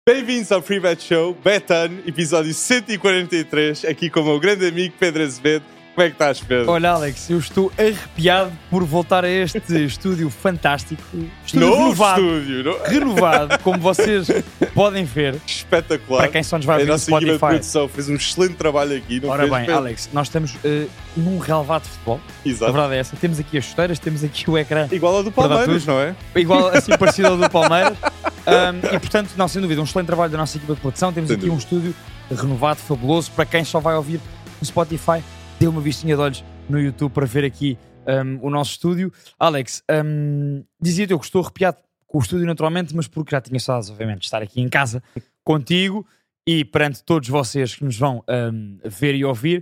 Bem-vindos ao Free Bet Show, Betan, episódio 143, aqui com o meu grande amigo Pedro Azevedo. Como é que estás, Pedro? Olha, Alex, eu estou arrepiado por voltar a este estúdio fantástico. Renovado, como vocês podem ver. Espetacular. Para quem só nos vai ouvir no Spotify. A nossa equipa de produção fez um excelente trabalho aqui. Não Ora fez, bem, Pedro? Alex, nós estamos num relevado de futebol. Exato. A verdade é essa. Temos aqui as chuteiras, temos aqui o ecrã. Igual ao do Palmeiras, não é? Igual, assim, parecido ao do Palmeiras. E, portanto, não, sem dúvida, um excelente trabalho da nossa equipa de produção. Temos aqui um estúdio renovado, fabuloso. Para quem só vai ouvir no Spotify, dê uma vistinha de olhos no YouTube para ver aqui o nosso estúdio. Alex, dizia-te eu que estou arrepiado com o estúdio naturalmente, mas porque já tinha saudades, obviamente, de estar aqui em casa contigo e perante todos vocês que nos vão ver e ouvir.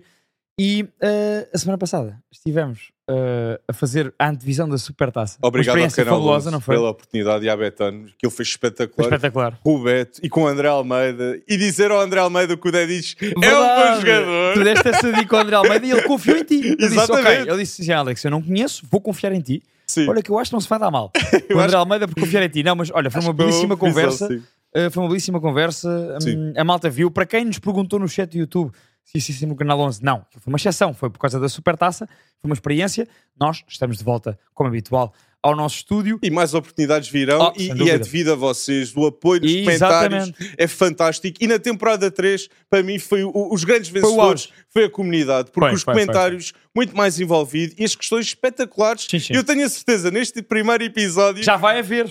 E a semana passada estivemos a fazer a antevisão da Supertaça. Obrigado uma ao experiência canal fabulosa, 11 não foi? pela oportunidade e à Betano, que ele fez espetacular. Foi espetacular. Com o Beto e com o André Almeida. E dizer ao André Almeida que o Dé diz é um bom Verdade. jogador. Tu deste essa dica ao André Almeida e ele confiou em ti. Ele disse, Exatamente. ok. Ele disse assim, Alex, eu não conheço, vou confiar em ti. Sim. Olha que eu acho que não se vai dar mal. O André Almeida por confiar em ti. Não, mas olha, foi uma belíssima conversa. Foi uma belíssima conversa. A malta viu. Para quem nos perguntou no chat do YouTube se isso é no canal 11, não. Foi uma exceção. Foi por causa da Supertaça. Foi uma experiência. Nós estamos de volta, como habitual, ao nosso estúdio. E mais oportunidades virão e é devido a vocês, do apoio dos comentários, é fantástico. E na temporada 3, para mim, foi os grandes vencedores, foi a comunidade, porque os comentários muito mais envolvidos e as questões espetaculares. Sim. Eu tenho a certeza, neste primeiro episódio já vai haver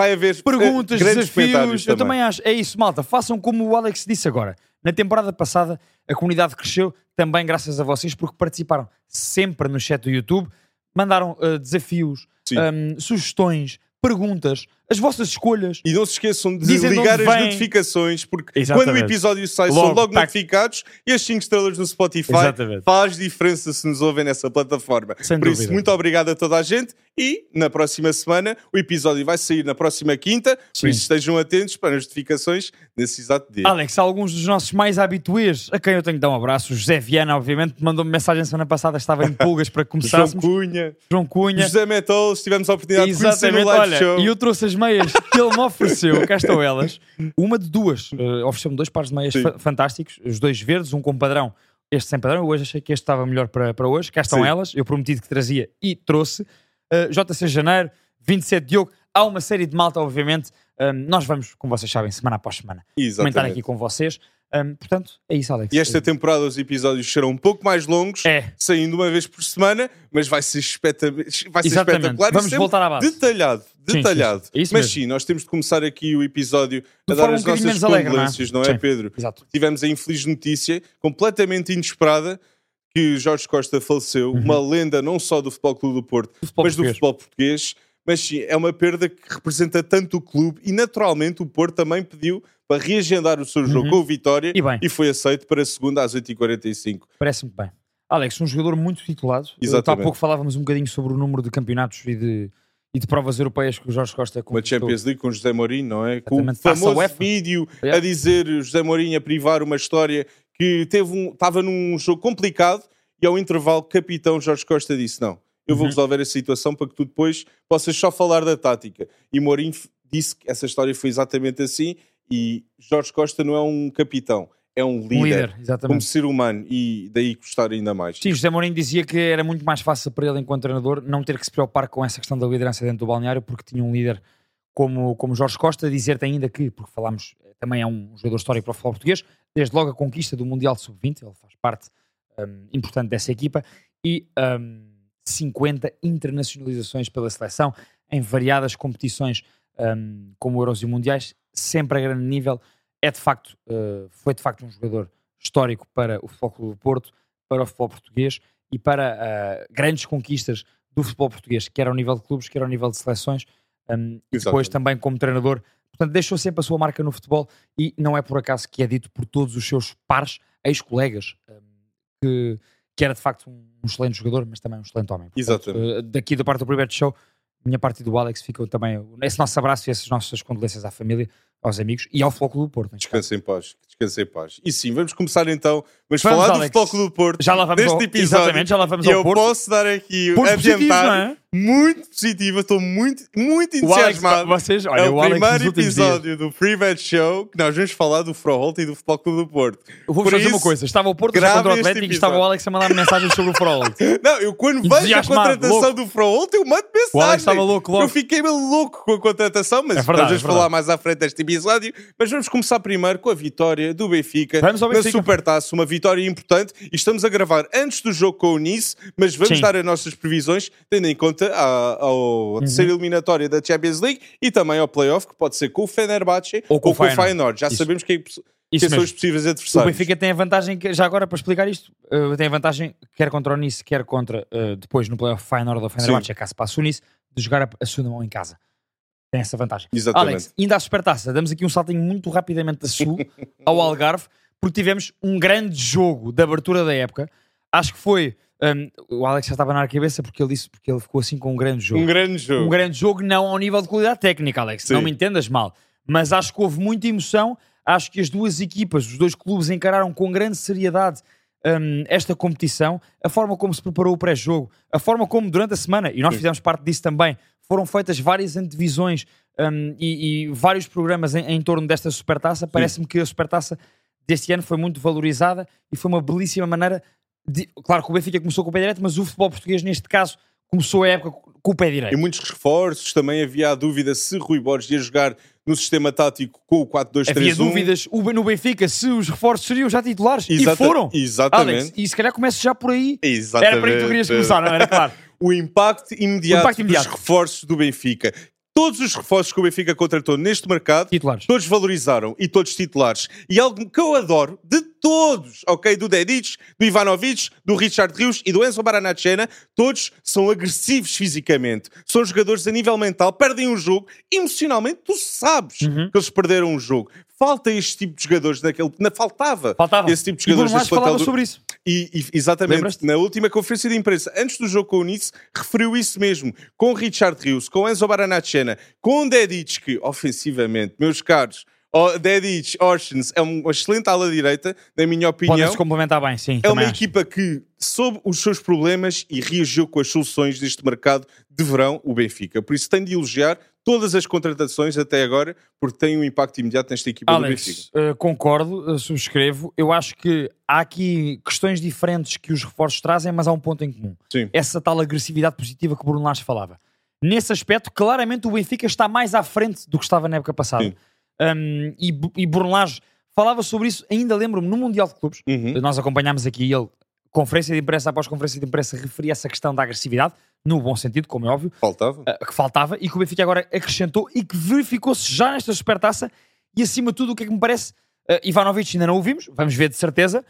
grandes perguntas, desafios. Eu também acho. É isso, malta. Façam como o Alex disse agora. Na temporada passada, a comunidade cresceu também graças a vocês, porque participaram sempre no chat do YouTube, mandaram desafios, sugestões, perguntas, as vossas escolas. E não se esqueçam de ligar as notificações, porque quando o episódio sai, são logo notificados, e as 5 estrelas no Spotify faz diferença se nos ouvem nessa plataforma. Por isso, muito obrigado a toda a gente, e na próxima semana o episódio vai sair na próxima quinta, por isso estejam atentos para as notificações nesse exato dia. Alex, alguns dos nossos mais habituês, a quem eu tenho que dar um abraço, o José Viana, obviamente, mandou-me mensagem semana passada, estava em pulgas para começássemos. João Cunha, José Metolos, tivemos a oportunidade de conhecer no live show. E eu trouxe as meias que ele me ofereceu, cá estão elas, uma de duas, ofereceu-me 2 pares de meias fantásticos, os 2 verdes, um com padrão, este sem padrão. Eu hoje achei que este estava melhor para hoje, cá estão elas, eu prometi que trazia e trouxe. JC Janeiro, 27 Diogo, há uma série de malta, obviamente. Nós vamos, como vocês sabem, semana após semana, comentar aqui com vocês. Portanto, é isso, Alex. E esta temporada os episódios serão um pouco mais longos, saindo uma vez por semana, mas vai ser espetacular. Vamos voltar à base. Detalhado. Sim. Mas sim, nós temos de começar aqui o episódio a dar as nossas condolências, não é, Pedro? Exato. Tivemos a infeliz notícia, completamente inesperada, que Jorge Costa faleceu, uma lenda não só do Futebol Clube do Porto, mas do futebol português. Mas sim, é uma perda que representa tanto o clube e naturalmente o Porto também pediu para reagendar o seu jogo com o Vitória e foi aceito para a segunda às 8h45. Parece-me bem. Alex, um jogador muito titulado. Há pouco falávamos um bocadinho sobre o número de campeonatos e de provas europeias que o Jorge Costa conquistou. Uma Champions League com José Mourinho, não é? Com o famoso vídeo a dizer José Mourinho a privar uma história que estava num jogo complicado e ao intervalo capitão Jorge Costa disse não. Eu vou resolver a situação para que tu depois possas só falar da tática. E Mourinho disse que essa história foi exatamente assim e Jorge Costa não é um capitão, é um líder como ser humano e daí custar ainda mais. Sim, José Mourinho dizia que era muito mais fácil para ele enquanto treinador não ter que se preocupar com essa questão da liderança dentro do balneário porque tinha um líder como Jorge Costa. Dizer-te ainda que, porque falámos, também é um jogador histórico para o futebol português, desde logo a conquista do Mundial de Sub-20, ele faz parte importante dessa equipa e 50 internacionalizações pela seleção em variadas competições como Euros e Mundiais, sempre a grande nível. Foi de facto um jogador histórico para o Futebol Clube do Porto, para o futebol português e para grandes conquistas do futebol português, quer ao nível de clubes, quer ao nível de seleções, e depois também como treinador. Portanto, deixou sempre a sua marca no futebol e não é por acaso que é dito por todos os seus pares, ex-colegas, que era de facto um excelente jogador, mas também um excelente homem. Portanto, daqui da parte do Free Bet Show, minha parte e do Alex, ficou também esse nosso abraço e essas nossas condolências à família, aos amigos e ao Futebol Clube do Porto. Descanse em paz. E sim, vamos começar então. Vamos falar, Alex, do Futebol Clube do Porto. Já lá vamos deste episódio. Exatamente, já lá vamos ao Porto. Eu posso dar aqui adiantar muito positiva, estou muito entusiasmado. Vocês, olha, é o primeiro episódio do Free Bet Show que nós vamos falar do Froholt e do Futebol Clube do Porto. Eu vou fazer uma coisa, estava o Porto contra o Atlético e estava o Alex a mandar mensagens sobre o Froholt. Não, eu quando vejo a contratação do Froholt, eu mando mensagem. O Alex estava louco logo. Eu fiquei louco com a contratação, mas vamos falar mais à frente deste episódio. Mas vamos começar primeiro com a vitória do Benfica na Supertaça, uma vitória importante, e estamos a gravar antes do jogo com o Nice, mas vamos dar as nossas previsões, tendo em conta a terceira eliminatória da Champions League e também ao playoff, que pode ser com o Fenerbahçe ou com o Feyenoord. Já sabemos quem são os possíveis adversários. O Benfica tem a vantagem, já agora para explicar isto, tem a vantagem, quer contra o Nice, quer contra depois no playoff Feyenoord ou Fenerbahçe, caso passe o Nice, de jogar a segunda mão em casa. Tem essa vantagem. Exatamente. Alex, ainda à Supertaça, damos aqui um saltinho muito rapidamente da Sul ao Algarve, porque tivemos um grande jogo de abertura da época. Acho que foi... o Alex já estava na cabeça porque ele ficou assim com um grande jogo. Um grande jogo, não ao nível de qualidade técnica, Alex. Sim. Não me entendas mal. Mas acho que houve muita emoção. Acho que as duas equipas, os dois clubes encararam com grande seriedade esta competição. A forma como se preparou o pré-jogo, a forma como durante a semana, e nós fizemos parte disso também, foram feitas várias antevisões e vários programas em torno desta Supertaça. Parece-me que a Supertaça deste ano foi muito valorizada e foi uma belíssima maneira de... Claro que o Benfica começou com o pé direito, mas o futebol português neste caso começou a época com o pé direito. E muitos reforços, também havia a dúvida se Rui Borges ia jogar no sistema tático com o 4-2-3-1. Havia dúvidas no Benfica se os reforços seriam já titulares. E foram. Exatamente. Alex, e se calhar começa já por aí. Exatamente. Era para aí que tu querias começar, não era? Claro. O impacto imediato dos reforços do Benfica. Todos os reforços que o Benfica contratou neste mercado, titulares, todos valorizaram e todos titulares. E algo que eu adoro de todos, ok? Do Dedic, do Ivanovic, do Richard Rios e do Enzo Baranachena, todos são agressivos fisicamente. São jogadores a nível mental, perdem um jogo, emocionalmente tu sabes que eles perderam um jogo. Falta este tipo de jogadores faltava esse tipo de jogadores nesse plantel. Falava sobre isso. E exatamente, na última conferência de imprensa, antes do jogo com o Nice, referiu isso mesmo, com o Richard Rios, com o Enzo Baranachena, com o Dedic, que ofensivamente, meus caros, Dedic, Orsens, é uma excelente ala direita, na minha opinião. Podem-se complementar bem, sim. É uma equipa que soube os seus problemas e reagiu com as soluções deste mercado de verão, o Benfica. Por isso tenho de elogiar todas as contratações até agora, porque tem um impacto imediato nesta equipa do Benfica. Concordo, subscrevo. Eu acho que há aqui questões diferentes que os reforços trazem, mas há um ponto em comum. Sim. Essa tal agressividade positiva que o Bruno Lage falava. Nesse aspecto, claramente o Benfica está mais à frente do que estava na época passada. Sim. E Bruno Lage falava sobre isso, ainda lembro-me, no Mundial de Clubes. Nós acompanhámos aqui ele, conferência de imprensa após conferência de imprensa, referia essa questão da agressividade, no bom sentido, como é óbvio. Que faltava, e que o Benfica agora acrescentou e que verificou-se já nesta Supertaça. E acima de tudo, o que é que me parece, Ivanovic ainda não o vimos, vamos ver de certeza,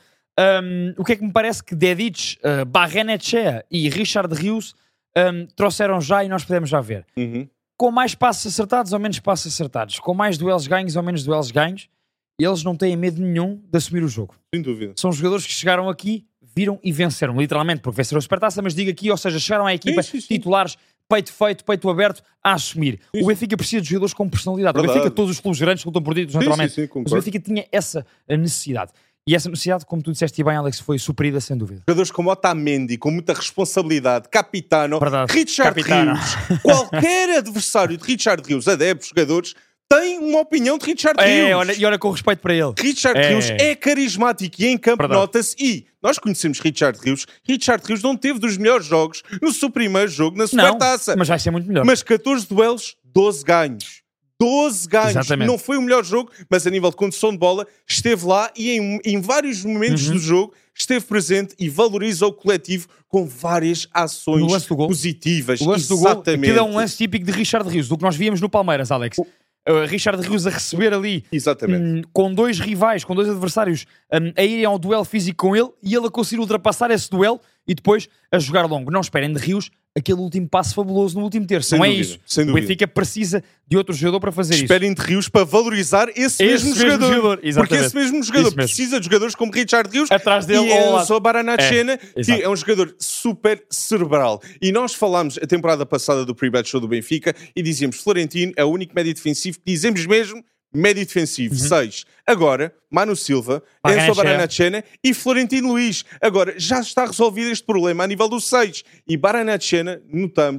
o que é que me parece que Dedic, Barrenetxea e Richard Rios trouxeram já, e nós podemos já ver. Com mais passos acertados ou menos passos acertados, com mais duelos ganhos ou menos duelos ganhos, eles não têm medo nenhum de assumir o jogo. Sem dúvida. São jogadores que chegaram aqui, viram e venceram, literalmente, porque venceram a Supertaça, mas digo aqui, ou seja, chegaram à equipa titulares, peito feito, peito aberto, a assumir. O Benfica precisa de jogadores com personalidade. Verdade. O Benfica, todos os clubes grandes lutam por títulos, naturalmente. Mas o Benfica tinha essa necessidade. E essa necessidade, como tu disseste bem, Alex, foi suprida sem dúvida. Jogadores como Otamendi, com muita responsabilidade, Capitano, Verdade. Richard Rios, qualquer adversário de Richard Rios, adeptos, jogadores, tem uma opinião de Richard Rios. E olha com respeito para ele. Richard Rios é carismático e em campo nota-se. E nós conhecemos Richard Rios. Richard Rios não teve dos melhores jogos no seu primeiro jogo na Supertaça. Mas vai ser muito melhor. Mas 14 duelos, 12 ganhos. 12 ganhos. Exatamente. Não foi o melhor jogo, mas a nível de condução de bola esteve lá e em vários momentos do jogo esteve presente e valoriza o coletivo com várias ações positivas. O lance do gol, aquilo é um lance típico de Richard Rios, do que nós víamos no Palmeiras, Alex. Richard Rios a receber ali com dois rivais, com dois adversários a irem ao duelo físico com ele e ele a conseguir ultrapassar esse duelo e depois a jogar longo. Não esperem de Rios aquele último passo fabuloso no último terço. Não é isso. O Benfica precisa de outro jogador para fazer isso. Esperem de Rios para valorizar esse mesmo jogador. Porque esse mesmo jogador precisa de jogadores como Richard Rios atrás dele, e Enzo Baranachena, que é um jogador super cerebral. E nós falámos a temporada passada do Pre-Bet Show do Benfica e dizíamos Florentino é o único médio defensivo que dizemos mesmo médio defensivo, 6. Agora, Manu Silva, Enzo Baranachena e Florentino Luís. Agora, já está resolvido este problema a nível do 6. E Baranachena, notamos,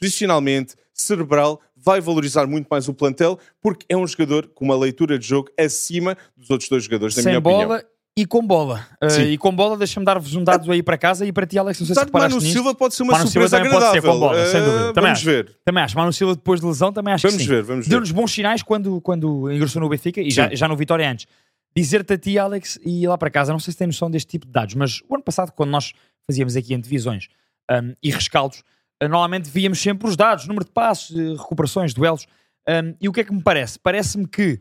posicionalmente, cerebral, vai valorizar muito mais o plantel, porque é um jogador com uma leitura de jogo acima dos outros dois jogadores, na minha opinião. Sem bola e com bola. E com bola, deixa-me dar-vos um dado aí para casa e para ti, Alex, não sei se reparaste nisto. Manu Silva pode ser uma Manu surpresa Silva agradável. pode ser com bola, sem dúvida. Vamos ver. Também acho. Manu Silva, depois de lesão, também acho que sim. Vamos ver. Deu-nos bons sinais quando ingressou no Benfica e já no Vitória antes. Dizer-te a ti, Alex, e lá para casa, não sei se tem noção deste tipo de dados, mas o ano passado, quando nós fazíamos aqui antevisões e rescaldos, normalmente víamos sempre os dados, número de passos, recuperações, duelos. E o que é que me parece? Parece-me que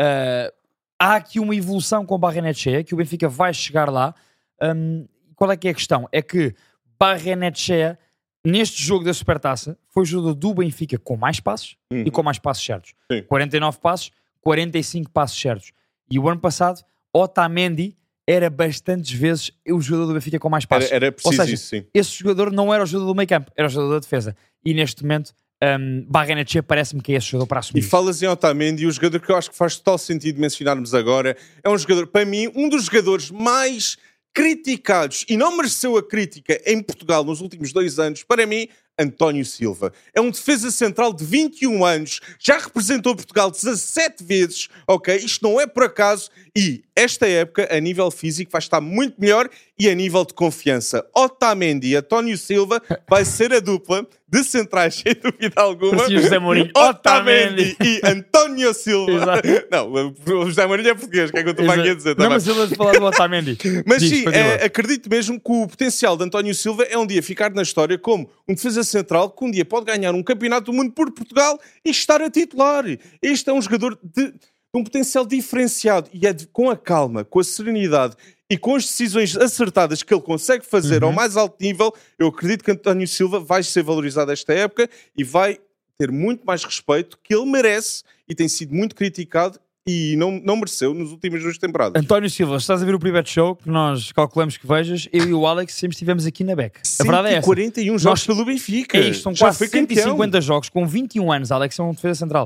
há aqui uma evolução com Barrenetxea, que o Benfica vai chegar lá. Qual é que é a questão? É que Barrenetxea, neste jogo da Supertaça, foi o jogador do Benfica com mais passos e com mais passos certos. Sim. 49 passos, 45 passos certos. E o ano passado, Otamendi era bastantes vezes o jogador do Benfica com mais passos. Era preciso. Ou seja, isso, sim. esse jogador não era o jogador do meio campo, era o jogador da defesa. E neste momento, Barrenetxea parece-me que é esse jogador para assumir. E falas em Otamendi, o jogador que eu acho que faz total sentido mencionarmos agora, é um jogador, para mim, um dos jogadores mais criticados, e não mereceu a crítica em Portugal nos últimos 2 anos, para mim, António Silva. É um defesa central de 21 anos, já representou Portugal 17 vezes, ok? Isto não é por acaso, e esta época, a nível físico, vai estar muito melhor e a nível de confiança. Otamendi e António Silva vai ser a dupla de centrais, sem dúvida alguma. José Mourinho, Otamendi e António Silva. Exato. Não, o José Mourinho é português, o que é que eu estou aqui a dizer? Não, mas ele a falar do Otamendi. Mas sim, acredito mesmo que o potencial de António Silva é um dia ficar na história como um defesa central que um dia pode ganhar um campeonato do mundo por Portugal e estar a titular. Este é um jogador de um potencial diferenciado e é com a calma, com a serenidade e com as decisões acertadas que ele consegue fazer ao mais alto nível. Eu acredito que António Silva vai ser valorizado esta época e vai ter muito mais respeito que ele merece e tem sido muito criticado e não mereceu nas últimas 2 temporadas. António Silva, estás a ver o Private Show que nós calculamos que vejas, eu e o Alex sempre estivemos aqui na beca. A verdade é essa. 41 jogos pelo Benfica. É isto, são quase 150 jogos com 21 anos. Alex é um defesa central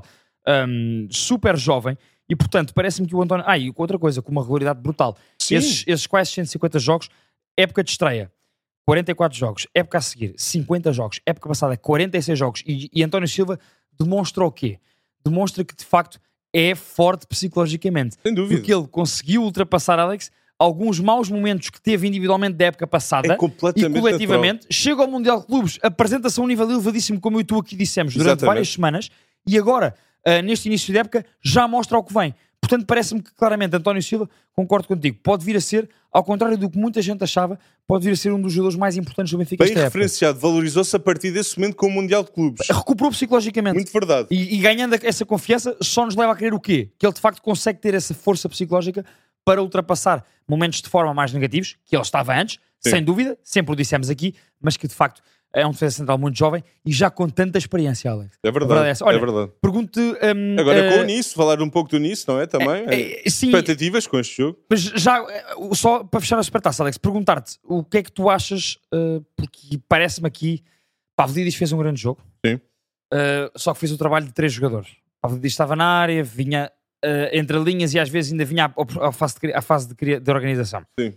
super jovem e, portanto, parece-me que o António... e outra coisa, com uma regularidade brutal. Esses quase 150 jogos, época de estreia, 44 jogos, época a seguir, 50 jogos, época passada, 46 jogos. E António Silva demonstra o quê? Demonstra que, de facto, é forte psicologicamente. Sem dúvida. Porque ele conseguiu ultrapassar, Alex, alguns maus momentos que teve individualmente da época passada e coletivamente. Natural. Chega ao Mundial de Clubes, apresenta-se a um nível elevadíssimo, como eu e tu aqui dissemos, durante várias semanas, e agora, neste início de época, já mostra o que vem. Portanto, parece-me que claramente António Silva, concordo contigo, pode vir a ser, ao contrário do que muita gente achava, pode vir a ser um dos jogadores mais importantes do Benfica. Bem referenciado, valorizou-se a partir desse momento com o Mundial de Clubes. Recuperou psicologicamente. Muito verdade. E ganhando essa confiança, só nos leva a crer o quê? Que ele de facto consegue ter essa força psicológica para ultrapassar momentos de forma mais negativos, que ele estava antes, sem dúvida, sempre o dissemos aqui, mas que de facto é um defesa central muito jovem e já com tanta experiência, Alex. É verdade. Olha, é verdade. Pergunto-te... agora com o Nice, falar um pouco do Nice, não é? Também. Sim, expectativas com este jogo. Mas já, só para fechar a Supertaça, Alex, perguntar-te o que é que tu achas, porque parece-me aqui, Pavlidis fez um grande jogo, sim. Só que fez o trabalho de 3 jogadores. Pavlidis estava na área, vinha entre linhas e às vezes ainda vinha à fase de organização. Sim.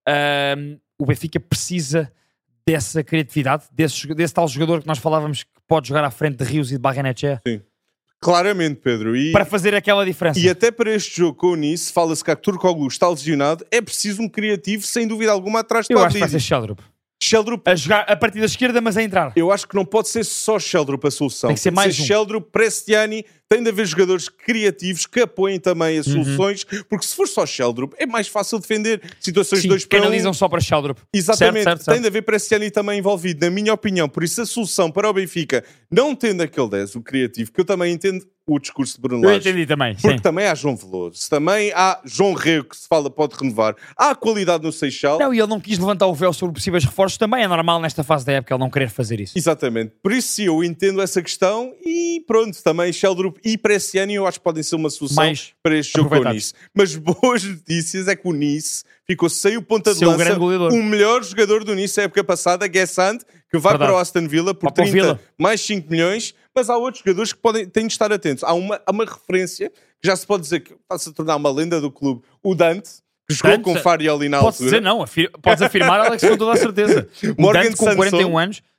O Benfica precisa dessa criatividade, desse tal jogador que nós falávamos que pode jogar à frente de Rios e de Barrenetxea. Sim. Claramente, Pedro. Para fazer aquela diferença. E até para este jogo com o Nice, fala-se que a Turkoglu está lesionado, é preciso um criativo, sem dúvida alguma, atrás de Pavlidis. Eu acho que vai ser Sheldrup a jogar a partir da esquerda, mas a entrar. Eu acho que não pode ser só Sheldrup a solução. Tem que ser mais Sheldrup, Prestiani, tem de haver jogadores criativos que apoiem também as soluções, porque se for só Sheldrup é mais fácil defender situações de 2 para 1. Canalizam só para Sheldrup. Exatamente, certo. Tem de haver Prestiani também envolvido, na minha opinião. Por isso a solução para o Benfica, não tendo aquele 10, o criativo, que eu também entendo o discurso de Bruno Lage. Eu entendi também. Porque também há João Veloso, também há João Rego, que se fala pode renovar, há qualidade no Seixal. Não, e ele não quis levantar o véu sobre possíveis reforços, também é normal nesta fase da época ele não querer fazer isso. Exatamente, por isso sim, eu entendo essa questão e pronto, também Sheldrup e Prestiani eu acho que podem ser uma solução para este jogo com o Nice. Mas boas notícias é que o Nice ficou sem o ponta de lança, o melhor jogador do Nice na época passada, Guessant, que vai para o Aston Villa por 30 mais 5 milhões, mas há outros jogadores que têm de estar atentos. Há uma referência que já se pode dizer que está-se a tornar uma lenda do clube, o Dante, que jogou com Farioli na altura. Podes dizer não, podes afirmar, Alex, com toda a certeza. O Dante com 41 anos,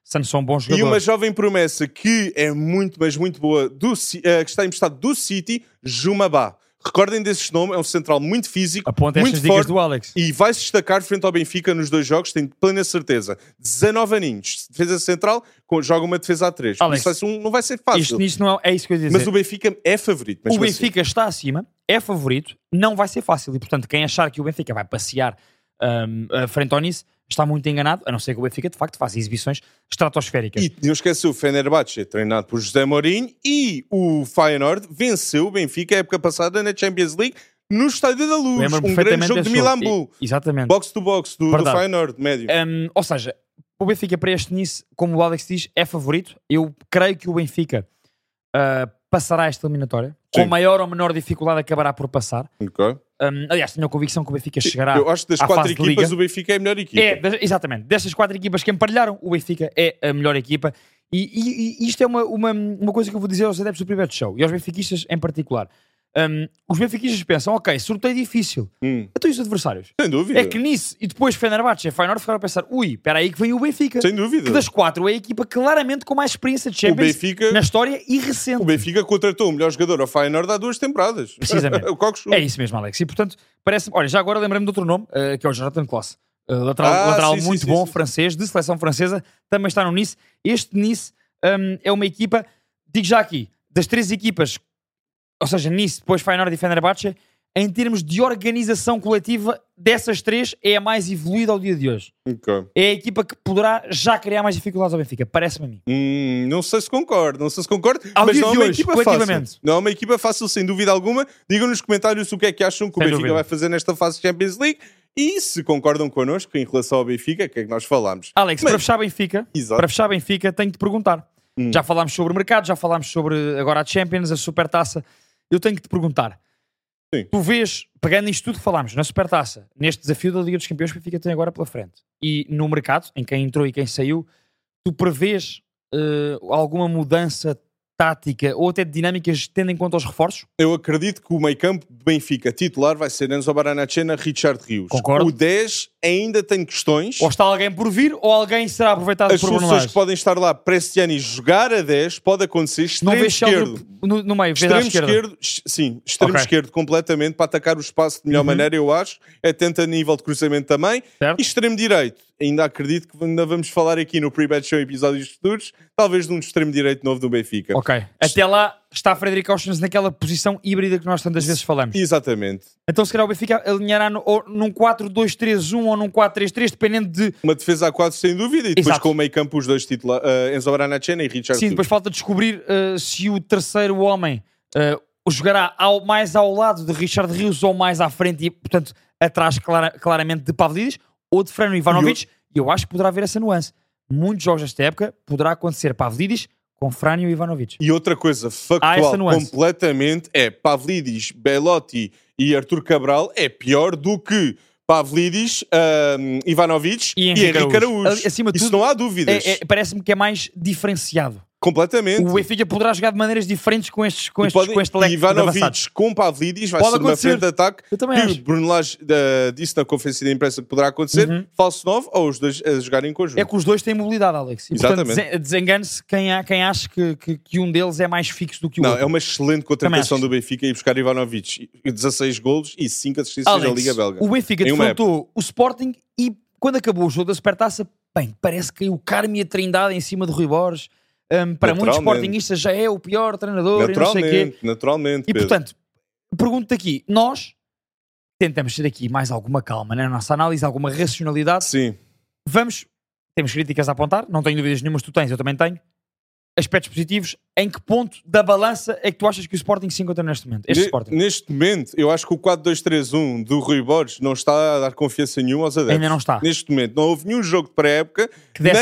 Sanson, bom jogador. E uma jovem promessa que é muito, mas muito boa, que está emprestado do City, Jumabá. Recordem desses nomes, é um central muito físico, Aponta muito estas dicas forte do Alex. e vai se destacar frente ao Benfica nos 2 jogos, tenho plena certeza. 19 aninhos, defesa central, joga uma defesa a 3. Alex, isso não vai ser fácil. Isto não é isso que eu ia dizer. Mas o Benfica é favorito. O Benfica está acima, é favorito, não vai ser fácil. E, portanto, quem achar que o Benfica vai passear frente ao Nice está muito enganado, a não ser que o Benfica, de facto, faça exibições estratosféricas. E não esquece o Fenerbahçe, treinado por José Mourinho, e o Feyenoord venceu o Benfica a época passada na Champions League no Estádio da Luz. Um grande jogo de Milambu. Exatamente. Box to box do Feyenoord, médio. Ou seja, o Benfica para este Nice, como o Alex diz, é favorito. Eu creio que o Benfica passará esta eliminatória. Sim. Com maior ou menor dificuldade acabará por passar. Okay. Aliás, tenho a convicção que o Benfica chegará. Eu acho que das 4 equipas o Benfica é a melhor equipa. Exatamente. Destas 4 equipas que emparelharam, o Benfica é a melhor equipa. E isto é uma coisa que eu vou dizer aos adeptos do Private Show e aos benfiquistas em particular. Os benfiquistas pensam, ok, sorteio difícil. Então e os adversários? Sem dúvida. É que Nice e depois Fenerbahçe e Feyenoord ficaram a pensar, espera aí que vem o Benfica. Sem dúvida. Que das 4 é a equipa claramente com mais experiência de Champions na história e recente. O Benfica contratou o melhor jogador ao Feyenoord há 2 temporadas. Precisamente. O é isso mesmo, Alex. E portanto, parece-me... Olha, já agora lembrei-me de outro nome, que é o Jonathan Klaus. Lateral muito bom, francês, de seleção francesa, também está no Nice. Este Nice é uma equipa, digo já aqui, das 3 equipas, ou seja, Nice, depois Feyenoord e Fenerbahçe, em termos de organização coletiva, dessas 3 é a mais evoluída ao dia de hoje. Okay. É a equipa que poderá já criar mais dificuldades ao Benfica, parece-me a mim. Não sei se concordo, mas não é uma equipa fácil. Não é uma equipa fácil, sem dúvida alguma. Digam nos comentários o que é que acham que o Benfica vai fazer nesta fase de Champions League e se concordam connosco em relação ao Benfica, que é que nós falámos. Alex, para fechar Benfica, tenho de te perguntar. Já falámos sobre o mercado, já falámos sobre agora a Champions, a Supertaça. Eu tenho que te perguntar. Sim. Tu vês, pegando isto tudo que falámos, na Supertaça, neste desafio da Liga dos Campeões que o Benfica tem agora pela frente, e no mercado, em quem entrou e quem saiu, tu prevês alguma mudança tática ou até de dinâmicas tendo em conta os reforços? Eu acredito que o meio-campo de Benfica titular vai ser Enzo Baranachena, Richard Rios. Concordo. O 10 ainda tem questões. Ou está alguém por vir ou alguém será aproveitado As por Bruno Lage. soluções que podem estar lá para este ano e jogar a 10 pode acontecer extremo esquerdo. No meio, extremo esquerdo, sim, extremo esquerdo completamente para atacar o espaço de melhor maneira, eu acho. É tanto a nível de cruzamento também. Certo. E extremo direito. Ainda acredito que ainda vamos falar aqui no Pre-Bet Show episódios futuros, talvez de um extremo direito novo do Benfica. Ok. Até lá está Frederic Auschwitz naquela posição híbrida que nós tantas vezes falamos. Exatamente. Então se calhar o Benfica alinhará num 4-2-3-1 ou num 4-3-3, dependendo de... Uma defesa a 4 sem dúvida e depois com o meio campo os dois titulares, Enzo Baranachena e Richard. Sim, depois falta descobrir se o terceiro homem jogará mais ao lado de Richard Rios ou mais à frente e, portanto, atrás claramente de Pavlidis ou de Frano Ivanovic. E eu acho que poderá haver essa nuance. Muitos jogos desta época poderá acontecer Pavlidis com Frano Ivanovic. E outra coisa factual completamente é Pavlidis, Belotti e Artur Cabral é pior do que Pavlidis, Ivanovic e Henrique Araújo. Acima de Isso tudo, não há dúvidas. Parece-me que é mais diferenciado. Completamente. O Benfica poderá jogar de maneiras diferentes com este leque Ivanovic com Pavlidis vai ser uma frente de ataque que Bruno Lage disse na conferência de imprensa que poderá acontecer. Falso 9 ou os dois a jogarem em conjunto. É que os dois têm mobilidade, Alex. E, exatamente. Portanto, desengane-se quem acha que um deles é mais fixo do que o outro. Não, é uma excelente contratação do Benfica ir buscar Ivanovic. 16 golos e 5 assistências na Liga Belga. O Benfica defrontou o Sporting e quando acabou o jogo da Supertaça, bem, parece que caiu o Carme e a Trindade em cima de Rui Borges. Para muitos sportinguistas já é o pior treinador e não sei o quê. Naturalmente, e portanto, pergunto-te aqui, nós tentamos ter aqui mais alguma calma na nossa análise, alguma racionalidade. Sim. Temos críticas a apontar, não tenho dúvidas nenhumas, tu tens, eu também tenho. Aspectos positivos, em que ponto da balança é que tu achas que o Sporting se encontra neste momento? Neste momento, eu acho que o 4-2-3-1 do Rui Borges não está a dar confiança nenhuma aos adeptos. Ainda não está. Neste momento, não houve nenhum jogo de pré-época,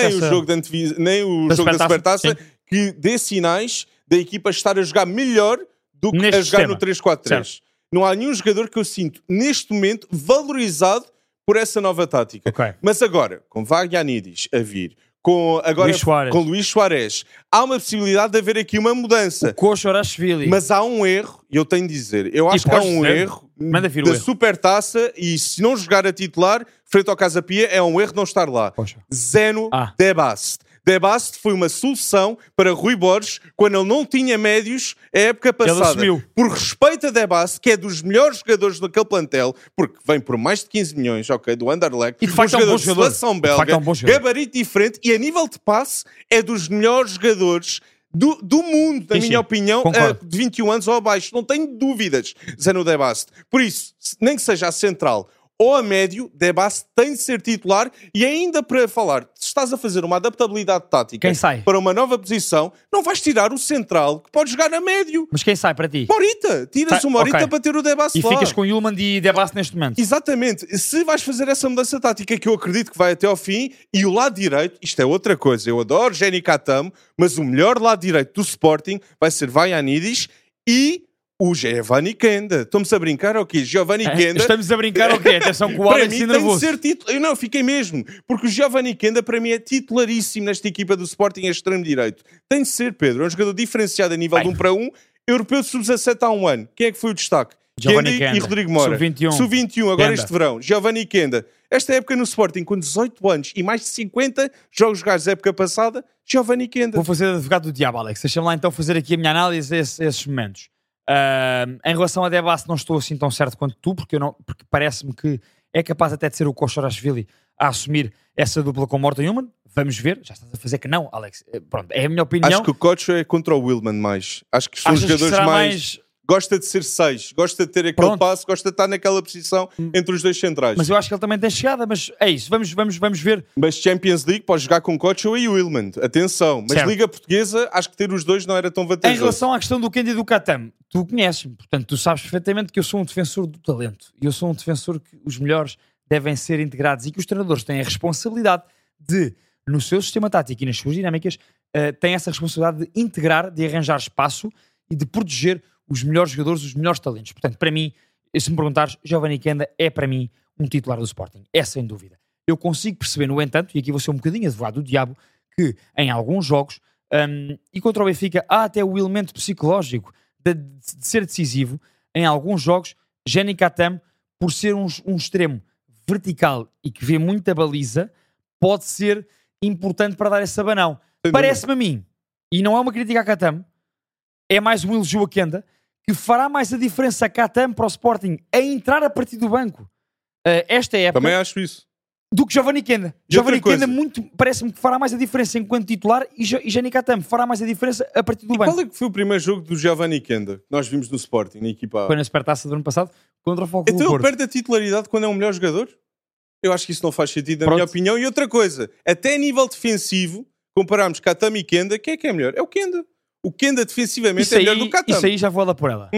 nem o jogo da Supertaça, que dê sinais da equipa estar a jogar melhor do que a jogar no 3-4-3. Não há nenhum jogador que eu sinto, neste momento, valorizado por essa nova tática. Okay. Mas agora, com Vagianidis a vir, com Luís Soares, há uma possibilidade de haver aqui uma mudança. Mas há um erro, e eu tenho de dizer, eu acho que há um erro da Supertaça e se não jogar a titular, frente ao Casa Pia, é um erro não estar lá. Zeno Debast. De Bast foi uma solução para Rui Borges quando ele não tinha médios a época passada. Por respeito a De Bast, que é dos melhores jogadores daquele plantel, porque vem por mais de 15 milhões, do Anderlecht, e de facto é um bom jogador. Seleção belga, gabarito diferente, e a nível de passe é dos melhores jogadores do mundo, na minha opinião, de 21 anos ou abaixo. Não tenho dúvidas, Zé, no De Bast. Por isso, nem que seja a central ou a médio, De Bast tem de ser titular. E ainda para falar, se estás a fazer uma adaptabilidade tática para uma nova posição, não vais tirar o central que pode jogar a médio. Mas quem sai para ti? Morita. Tiras o Morita para ter o De Bast lá. E ficas com Yulman e De Bast neste momento. Exatamente. Se vais fazer essa mudança tática, que eu acredito que vai até ao fim, e o lado direito, isto é outra coisa. Eu adoro Jenny Katam, mas o melhor lado direito do Sporting vai ser Vajanidis e o Giovanni Kenda. Estamos a brincar ou quê? Giovanni Kenda... Estamos a brincar ou quê? Atenção que o Alex ainda nervoso. Para mim tem de ser titular. Eu não, fiquei mesmo. Porque o Giovanni Kenda para mim é titularíssimo nesta equipa do Sporting a extremo direito. Tem de ser, Pedro. É um jogador diferenciado a nível de 1 para 1. Europeu de sub-17 há um ano. Quem é que foi o destaque? Giovanni Kenda e Rodrigo Moura. Sub-21. Agora este verão. Giovanni Kenda. Esta época no Sporting, com 18 anos e mais de 50 jogos jogados da época passada, Giovanni Kenda. Vou fazer advogado do diabo, Alex. Deixa-me lá então fazer aqui a minha análise a esses momentos. Em relação a De Bast não estou assim tão certo quanto tu, porque parece-me que é capaz até de ser o Koshorashvili a assumir essa dupla com Morten Yulman. Vamos ver, já estás a fazer que não, Alex. Pronto, é a minha opinião. Acho que o Kocho é contra o Willman mais. Acho que são os jogadores mais... Gosta de ser 6, gosta de ter aquele passo, gosta de estar naquela posição entre os dois centrais. Mas eu acho que ele também tem chegada, mas é isso, vamos ver. Mas Champions League pode jogar com Kocho e Willman, atenção. Mas certo. Liga Portuguesa, acho que ter os dois não era tão vantajoso. Em relação à questão do Kenda e do Katam, tu conheces-me, portanto tu sabes perfeitamente que eu sou um defensor do talento. E eu sou um defensor que os melhores devem ser integrados e que os treinadores têm a responsabilidade de, no seu sistema tático e nas suas dinâmicas, têm essa responsabilidade de integrar, de arranjar espaço e de proteger os melhores jogadores, os melhores talentos. Portanto, para mim, se me perguntares, Giovanni Kenda é para mim um titular do Sporting. É sem dúvida. Eu consigo perceber, no entanto, e aqui vou ser um bocadinho advogado do diabo, que em alguns jogos, e contra o Benfica, há até o elemento psicológico de ser decisivo. Em alguns jogos, Jenny Katam, por ser um extremo vertical e que vê muita baliza, pode ser importante para dar esse abanão. Parece-me a mim, e não é uma crítica a Katam, é mais um elogio a Kenda, que fará mais a diferença a Katam para o Sporting a entrar a partir do banco esta época. Também acho isso. Do que Giovanni Kenda. Giovanni Kenda parece-me que fará mais a diferença enquanto titular e Jenny Katam fará mais a diferença a partir do banco. Qual é que foi o primeiro jogo do Giovanni Kenda que nós vimos no Sporting, na equipa A? Foi na Supertaça do ano passado contra o Foco do Porto. Porto. Então ele perde a titularidade quando é um melhor jogador? Eu acho que isso não faz sentido, na minha opinião. E outra coisa, até a nível defensivo, compararmos Katam e Kenda, quem é melhor? É o Kenda. O Kenda defensivamente é melhor do Katam. Isso aí já vou lá por ela.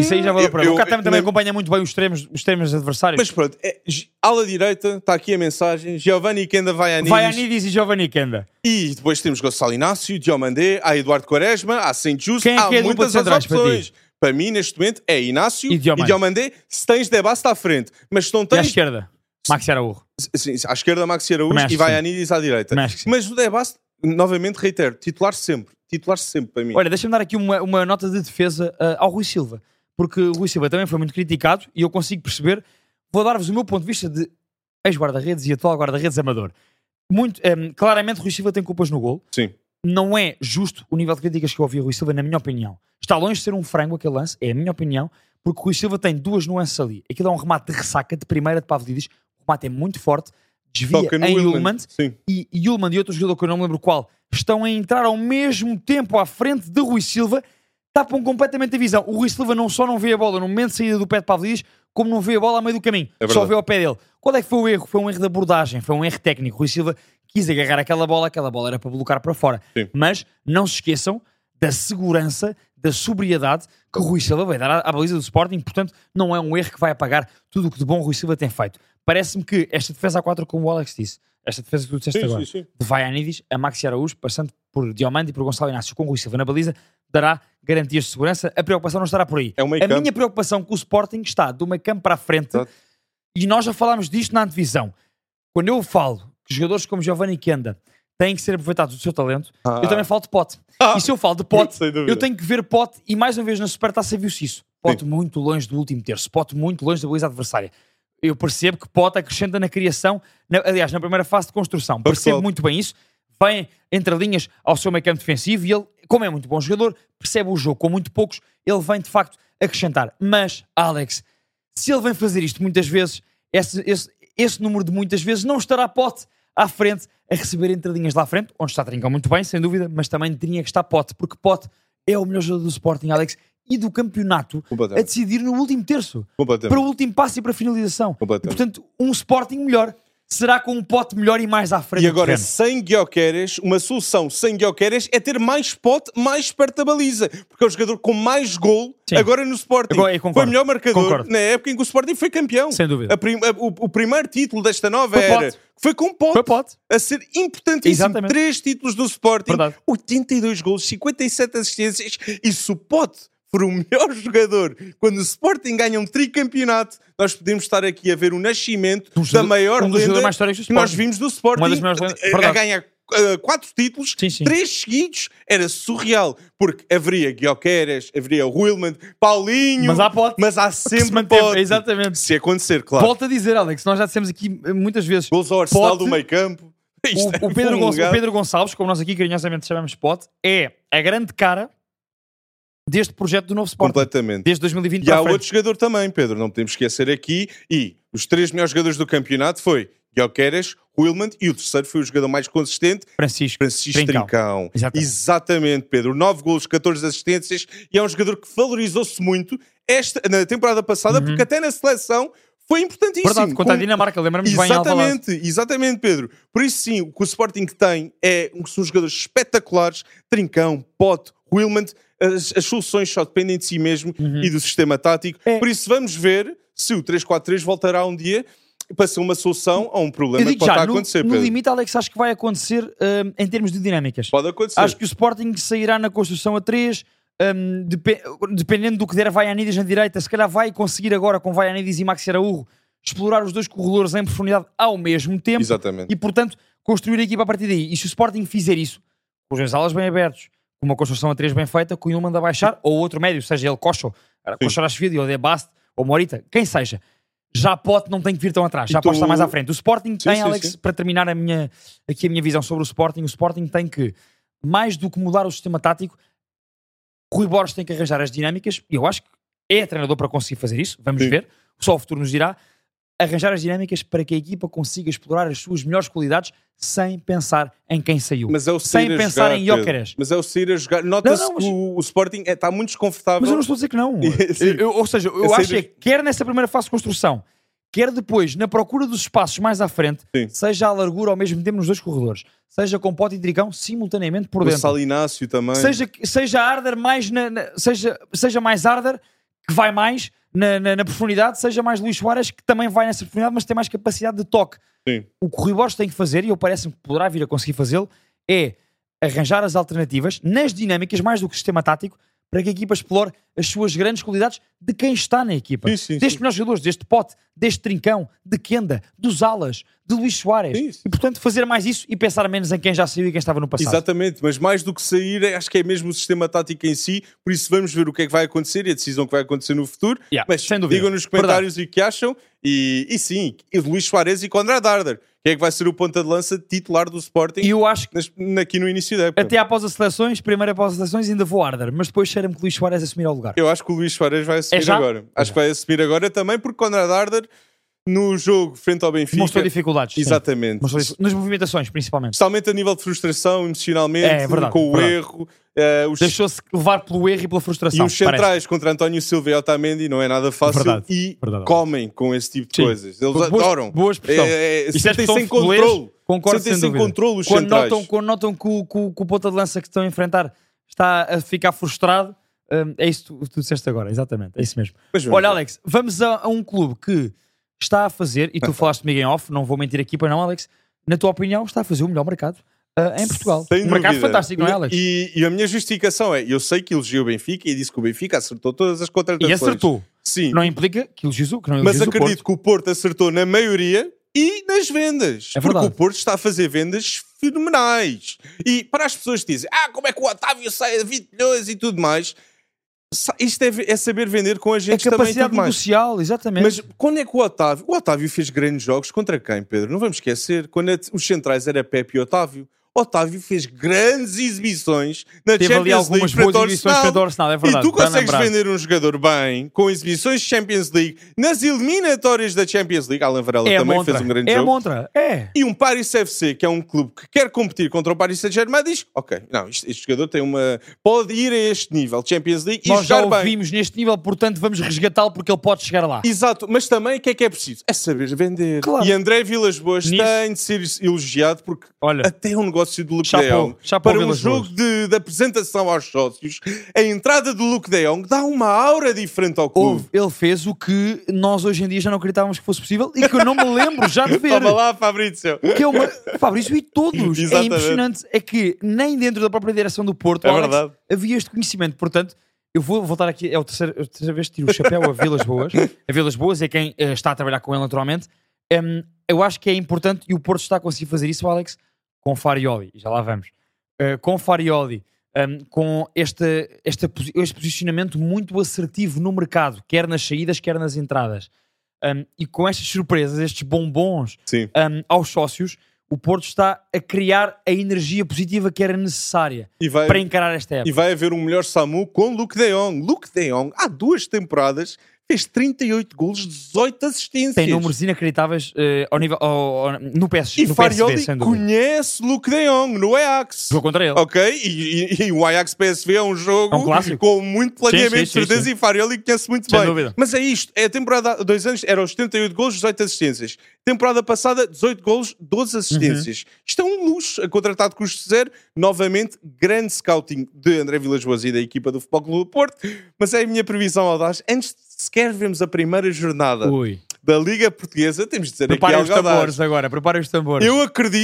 O Katam também acompanha muito bem os extremos adversários. Mas pronto, ala direita, está aqui a mensagem. Giovanni Kenda, Vajanidis e Giovanni Kenda. E depois temos Gonçalo Inácio, Diomandé, há Eduardo Quaresma, há Saint Just, há muitas outras opções. Para mim, neste momento, é Inácio e Diomandé. Se tens De Bast à frente, mas se não tens... E à esquerda, Maxi Araújo. Sim, à esquerda, Maxi Araújo e Vajanidis à direita. Mas o De Bast, novamente reitero, titular sempre para mim. Olha, deixa-me dar aqui uma nota de defesa ao Rui Silva, porque o Rui Silva também foi muito criticado e eu consigo perceber. Vou dar-vos o meu ponto de vista de ex-guarda-redes e atual guarda-redes amador. Claramente Rui Silva tem culpas no golo. Sim. Não é justo o nível de críticas que eu ouvi a Rui Silva, na minha opinião. Está longe de ser um frango aquele lance, é a minha opinião, porque o Rui Silva tem duas nuances ali. Aquilo é um remate de ressaca de primeira de Pavlidis, o remate é muito forte, desvia em Yulman e Yulman e outro jogador que eu não me lembro qual estão a entrar ao mesmo tempo à frente de Rui Silva, tapam completamente a visão. O Rui Silva não só não vê a bola no momento de saída do pé de Pavlidis, como não vê a bola a meio do caminho, só vê ao pé dele. Qual é que foi o erro? Foi um erro de abordagem, foi um erro técnico. Rui Silva quis agarrar aquela bola era para bloquear para fora. Sim. Mas não se esqueçam da segurança, da sobriedade que o Rui Silva vai dar à baliza do Sporting, portanto não é um erro que vai apagar tudo o que de bom o Rui Silva tem feito. Parece-me que esta defesa a 4, como o Alex disse, esta defesa que tu disseste agora, de Vajanidis, a Maxi Araújo, passando por Diomande e por Gonçalo Inácio com o Rui Silva na baliza, dará garantias de segurança. A preocupação não estará por aí. A minha preocupação com o Sporting está do meio campo para a frente, e nós já falámos disto na antevisão. Quando eu falo que jogadores como Giovanni Kenda têm que ser aproveitados do seu talento, eu também falo de Pote. E se eu falo de Pote, eu tenho que ver Pote, e mais uma vez na Supertaça viu-se isso. Pote muito longe do último terço, Pote muito longe da baliza adversária. Eu percebo que Pote acrescenta na criação, aliás, na primeira fase de construção. Percebo muito bem isso. vem entre linhas ao seu meio campo defensivo e ele, como é muito bom jogador, percebe o jogo com muito poucos, ele vem de facto acrescentar. Mas, Alex, se ele vem fazer isto muitas vezes, esse número de muitas vezes não estará Pote à frente a receber entre linhas lá à frente, onde está Trincão muito bem, sem dúvida, mas também tinha que estar Pote, porque Pote é o melhor jogador do Sporting, Alex, e do campeonato a decidir no último terço, para o último passo e para a finalização. E, portanto, um Sporting melhor será com um Pote melhor e mais à frente. E agora, sem Gyökeres, uma solução sem Gyökeres é ter mais Pote mais perto da baliza, porque é o jogador com mais gol agora no Sporting. Foi o melhor marcador na época em que o Sporting foi campeão. Sem dúvida. O primeiro título desta nova era foi com Pote a ser importantíssimo. Exatamente. 3 títulos do Sporting, 82 golos, 57 assistências, e se o Pote for o melhor jogador quando o Sporting ganha um tricampeonato, nós podemos estar aqui a ver o nascimento da maior lenda que nós vimos do Sporting a ganhar 4 títulos, 3 seguidos. Era surreal, porque haveria Gyökeres, haveria o Wilman, Paulinho, mas há sempre Pote. Exatamente. Se acontecer, claro. Volto a dizer, Alex, nós já dissemos aqui muitas vezes, gols ao Arsenal do meio campo. O Pedro Gonçalves, como nós aqui carinhosamente chamamos Pote, é a grande cara deste projeto do novo Sporting. Completamente. Desde 2020 e há outro jogador também, Pedro, não podemos esquecer aqui, e os 3 melhores jogadores do campeonato foi Gyökeres, Wilman, e o terceiro foi o jogador mais consistente, Francisco Trincão. Exatamente, Pedro. 9 golos, 14 assistências, e é um jogador que valorizou-se muito na temporada passada, porque até na seleção foi importantíssimo. Verdade, contra a Dinamarca, lembramos bem. Exatamente, Pedro. Por isso sim, o que o Sporting tem são jogadores espetaculares, Trincão, Pote, Wilman. As soluções só dependem de si mesmo e do sistema tático. Por isso vamos ver se o 3-4-3 voltará um dia para ser uma solução a um problema que pode estar a acontecer. No limite, Alex, acho que vai acontecer em termos de dinâmicas. Pode acontecer. Acho que o Sporting sairá na construção a 3, dependendo do que der Vaianidis na direita, se calhar vai conseguir agora com Vaianidis e Maxi Araújo explorar os 2 corredores em profundidade ao mesmo tempo. Exatamente. E, portanto, construir a equipa a partir daí. E se o Sporting fizer isso, com os alas bem abertos, com uma construção a 3 bem feita, com o Ilman a baixar, ou outro médio, seja ele Cocho, Koshorashvili, ou De Bast, ou Morita, quem seja, já Pote não tem que vir tão atrás, já pode estar mais à frente. O Sporting tem, Alex, para terminar a minha visão sobre o Sporting tem que, mais do que mudar o sistema tático, Rui Borges tem que arranjar as dinâmicas, e eu acho que é treinador para conseguir fazer isso, vamos ver, só o futuro nos dirá, arranjar as dinâmicas para que a equipa consiga explorar as suas melhores qualidades sem pensar em quem saiu. Mas é o sem pensar em Gyökeres. Mas é o sair a jogar. Nota-se que o Sporting está muito desconfortável. Mas eu não estou a dizer que não. Ou seja, eu acho que quer nessa primeira fase de construção, quer depois, na procura dos espaços mais à frente, seja a largura ao mesmo tempo nos 2 corredores, seja com Pote e Trincão simultaneamente por dentro. O Salinácio também. Seja Arder mais seja mais Arder, que vai mais na profundidade, seja mais Luís Soares, que também vai nessa profundidade, mas tem mais capacidade de toque. O que o Rui Borges tem que fazer, e eu parece-me que poderá vir a conseguir fazê-lo, é arranjar as alternativas nas dinâmicas, mais do que o sistema tático, para que a equipa explore as suas grandes qualidades de quem está na equipa. Destes melhores jogadores, deste Pote, deste Trincão, de Kenda, dos Alas, de Luís Soares. E, portanto, fazer mais isso e pensar menos em quem já saiu e quem estava no passado. Exatamente, mas mais do que sair, acho que é mesmo o sistema tático em si, por isso vamos ver o que é que vai acontecer e a decisão que vai acontecer no futuro. Mas digam nos comentários o que acham. E sim, Luís Soares e Conrad Arder. Quem é que vai ser o ponta de lança titular do Sporting? E eu acho que aqui no início da época. Até após as seleções, primeiro após as seleções, ainda vou Arder, mas depois cheira-me que o Luís Soares assumirá o lugar. Eu acho que o Luís Soares vai assumir agora. Acho que vai assumir agora também, porque Conrad Arder, no jogo frente ao Benfica, mostrou dificuldades. Exatamente. Nas movimentações, principalmente. Especialmente a nível de frustração, emocionalmente, com o erro. Deixou-se levar pelo erro e pela frustração. E os centrais contra António Silva e Otamendi não é nada fácil. Comem com esse tipo de coisas. Eles adoram. Boa expressão. Sentem-se em controle. Concordo, sem dúvida. Controle os centrais. Quando notam que o ponta de lança que estão a enfrentar está a ficar frustrado, é isso que tu disseste agora, exatamente. É isso mesmo. Olha, Alex, vamos a um clube que está a fazer, e tu falaste comigo em off, não vou mentir aqui para não, Alex, na tua opinião, está a fazer o melhor mercado em Portugal. Sem um mercado fantástico, não é, Alex? E a minha justificação é, eu sei que elogiou o Benfica e disse que o Benfica acertou todas as contratações. E acertou. Sim. Não implica que elogiou, que não mas acredito que o Porto acertou na maioria e nas vendas. É porque o Porto está a fazer vendas fenomenais. E para as pessoas que dizem, como é que o Otávio sai a 20 milhões e tudo mais... Isto é saber vender com agentes também. É capacidade negocial, exatamente. Mas quando é que o Otávio fez grandes jogos contra quem, Pedro? Não vamos esquecer. Quando os centrais era Pepe e Otávio Otávio fez grandes exibições na Teve ali Champions League algumas boas exibições frente ao Arsenal, é verdade. E tu consegues vender um jogador bem, com exibições de Champions League, nas eliminatórias da Champions League. Alan Varela também fez um grande jogo. É a montra, é. E um Paris FC, que é um clube que quer competir contra o Paris Saint-Germain, diz, ok, não, este jogador tem pode ir a este nível de Champions League e nós jogar bem. Nós já o vimos neste nível, portanto vamos resgatá-lo porque ele pode chegar lá. Exato, mas também o que é preciso? É saber vender. Claro. E André Vilas-Boas tem de ser elogiado porque até o negócio do Luke de Jong, para um jogo de apresentação aos sócios, a entrada do Luke de Jong dá uma aura diferente ao clube. Ele fez o que nós hoje em dia já não acreditávamos que fosse possível e que eu não me lembro já de ver. Toma lá, Fabrício. Que é Fabrício e todos. É impressionante. É que nem dentro da própria direção do Porto, Alex, havia este conhecimento. Portanto, eu vou voltar aqui, é a terceira vez que tiro o chapéu a Vilas-Boas. A Vilas-Boas é quem está a trabalhar com ele naturalmente. Eu acho que é importante e o Porto está a conseguir fazer isso, Alex, com Farioli. Já lá vamos. Com Farioli, com este posicionamento muito assertivo no mercado, quer nas saídas, quer nas entradas. E com estas surpresas, estes bombons aos sócios, o Porto está a criar a energia positiva que era necessária para encarar esta época. E vai haver um melhor Samu com Luke de Jong. Luke de Jong, há 2 temporadas, fez 38 golos, 18 assistências. Tem números inacreditáveis no PSG. E Farioli conhece Luke de Jong no Ajax. Jogou contra ele. Ok? E o Ajax-PSV é um jogo com muito planeamento, de certeza, e Farioli conhece muito bem. Dúvida. Mas é isto. É a temporada há 2 anos, eram os 78 golos, 18 assistências. Temporada passada, 18 golos, 12 assistências. Isto é um luxo, contratado custo zero. Novamente, grande scouting de André Vilas-Boas e da equipa do Futebol Clube do Porto. Mas é a minha previsão audaz. Antes de sequer vemos a primeira jornada da Liga Portuguesa, temos de dizer preparem aqui algo tambores agora, preparem os tambores. Eu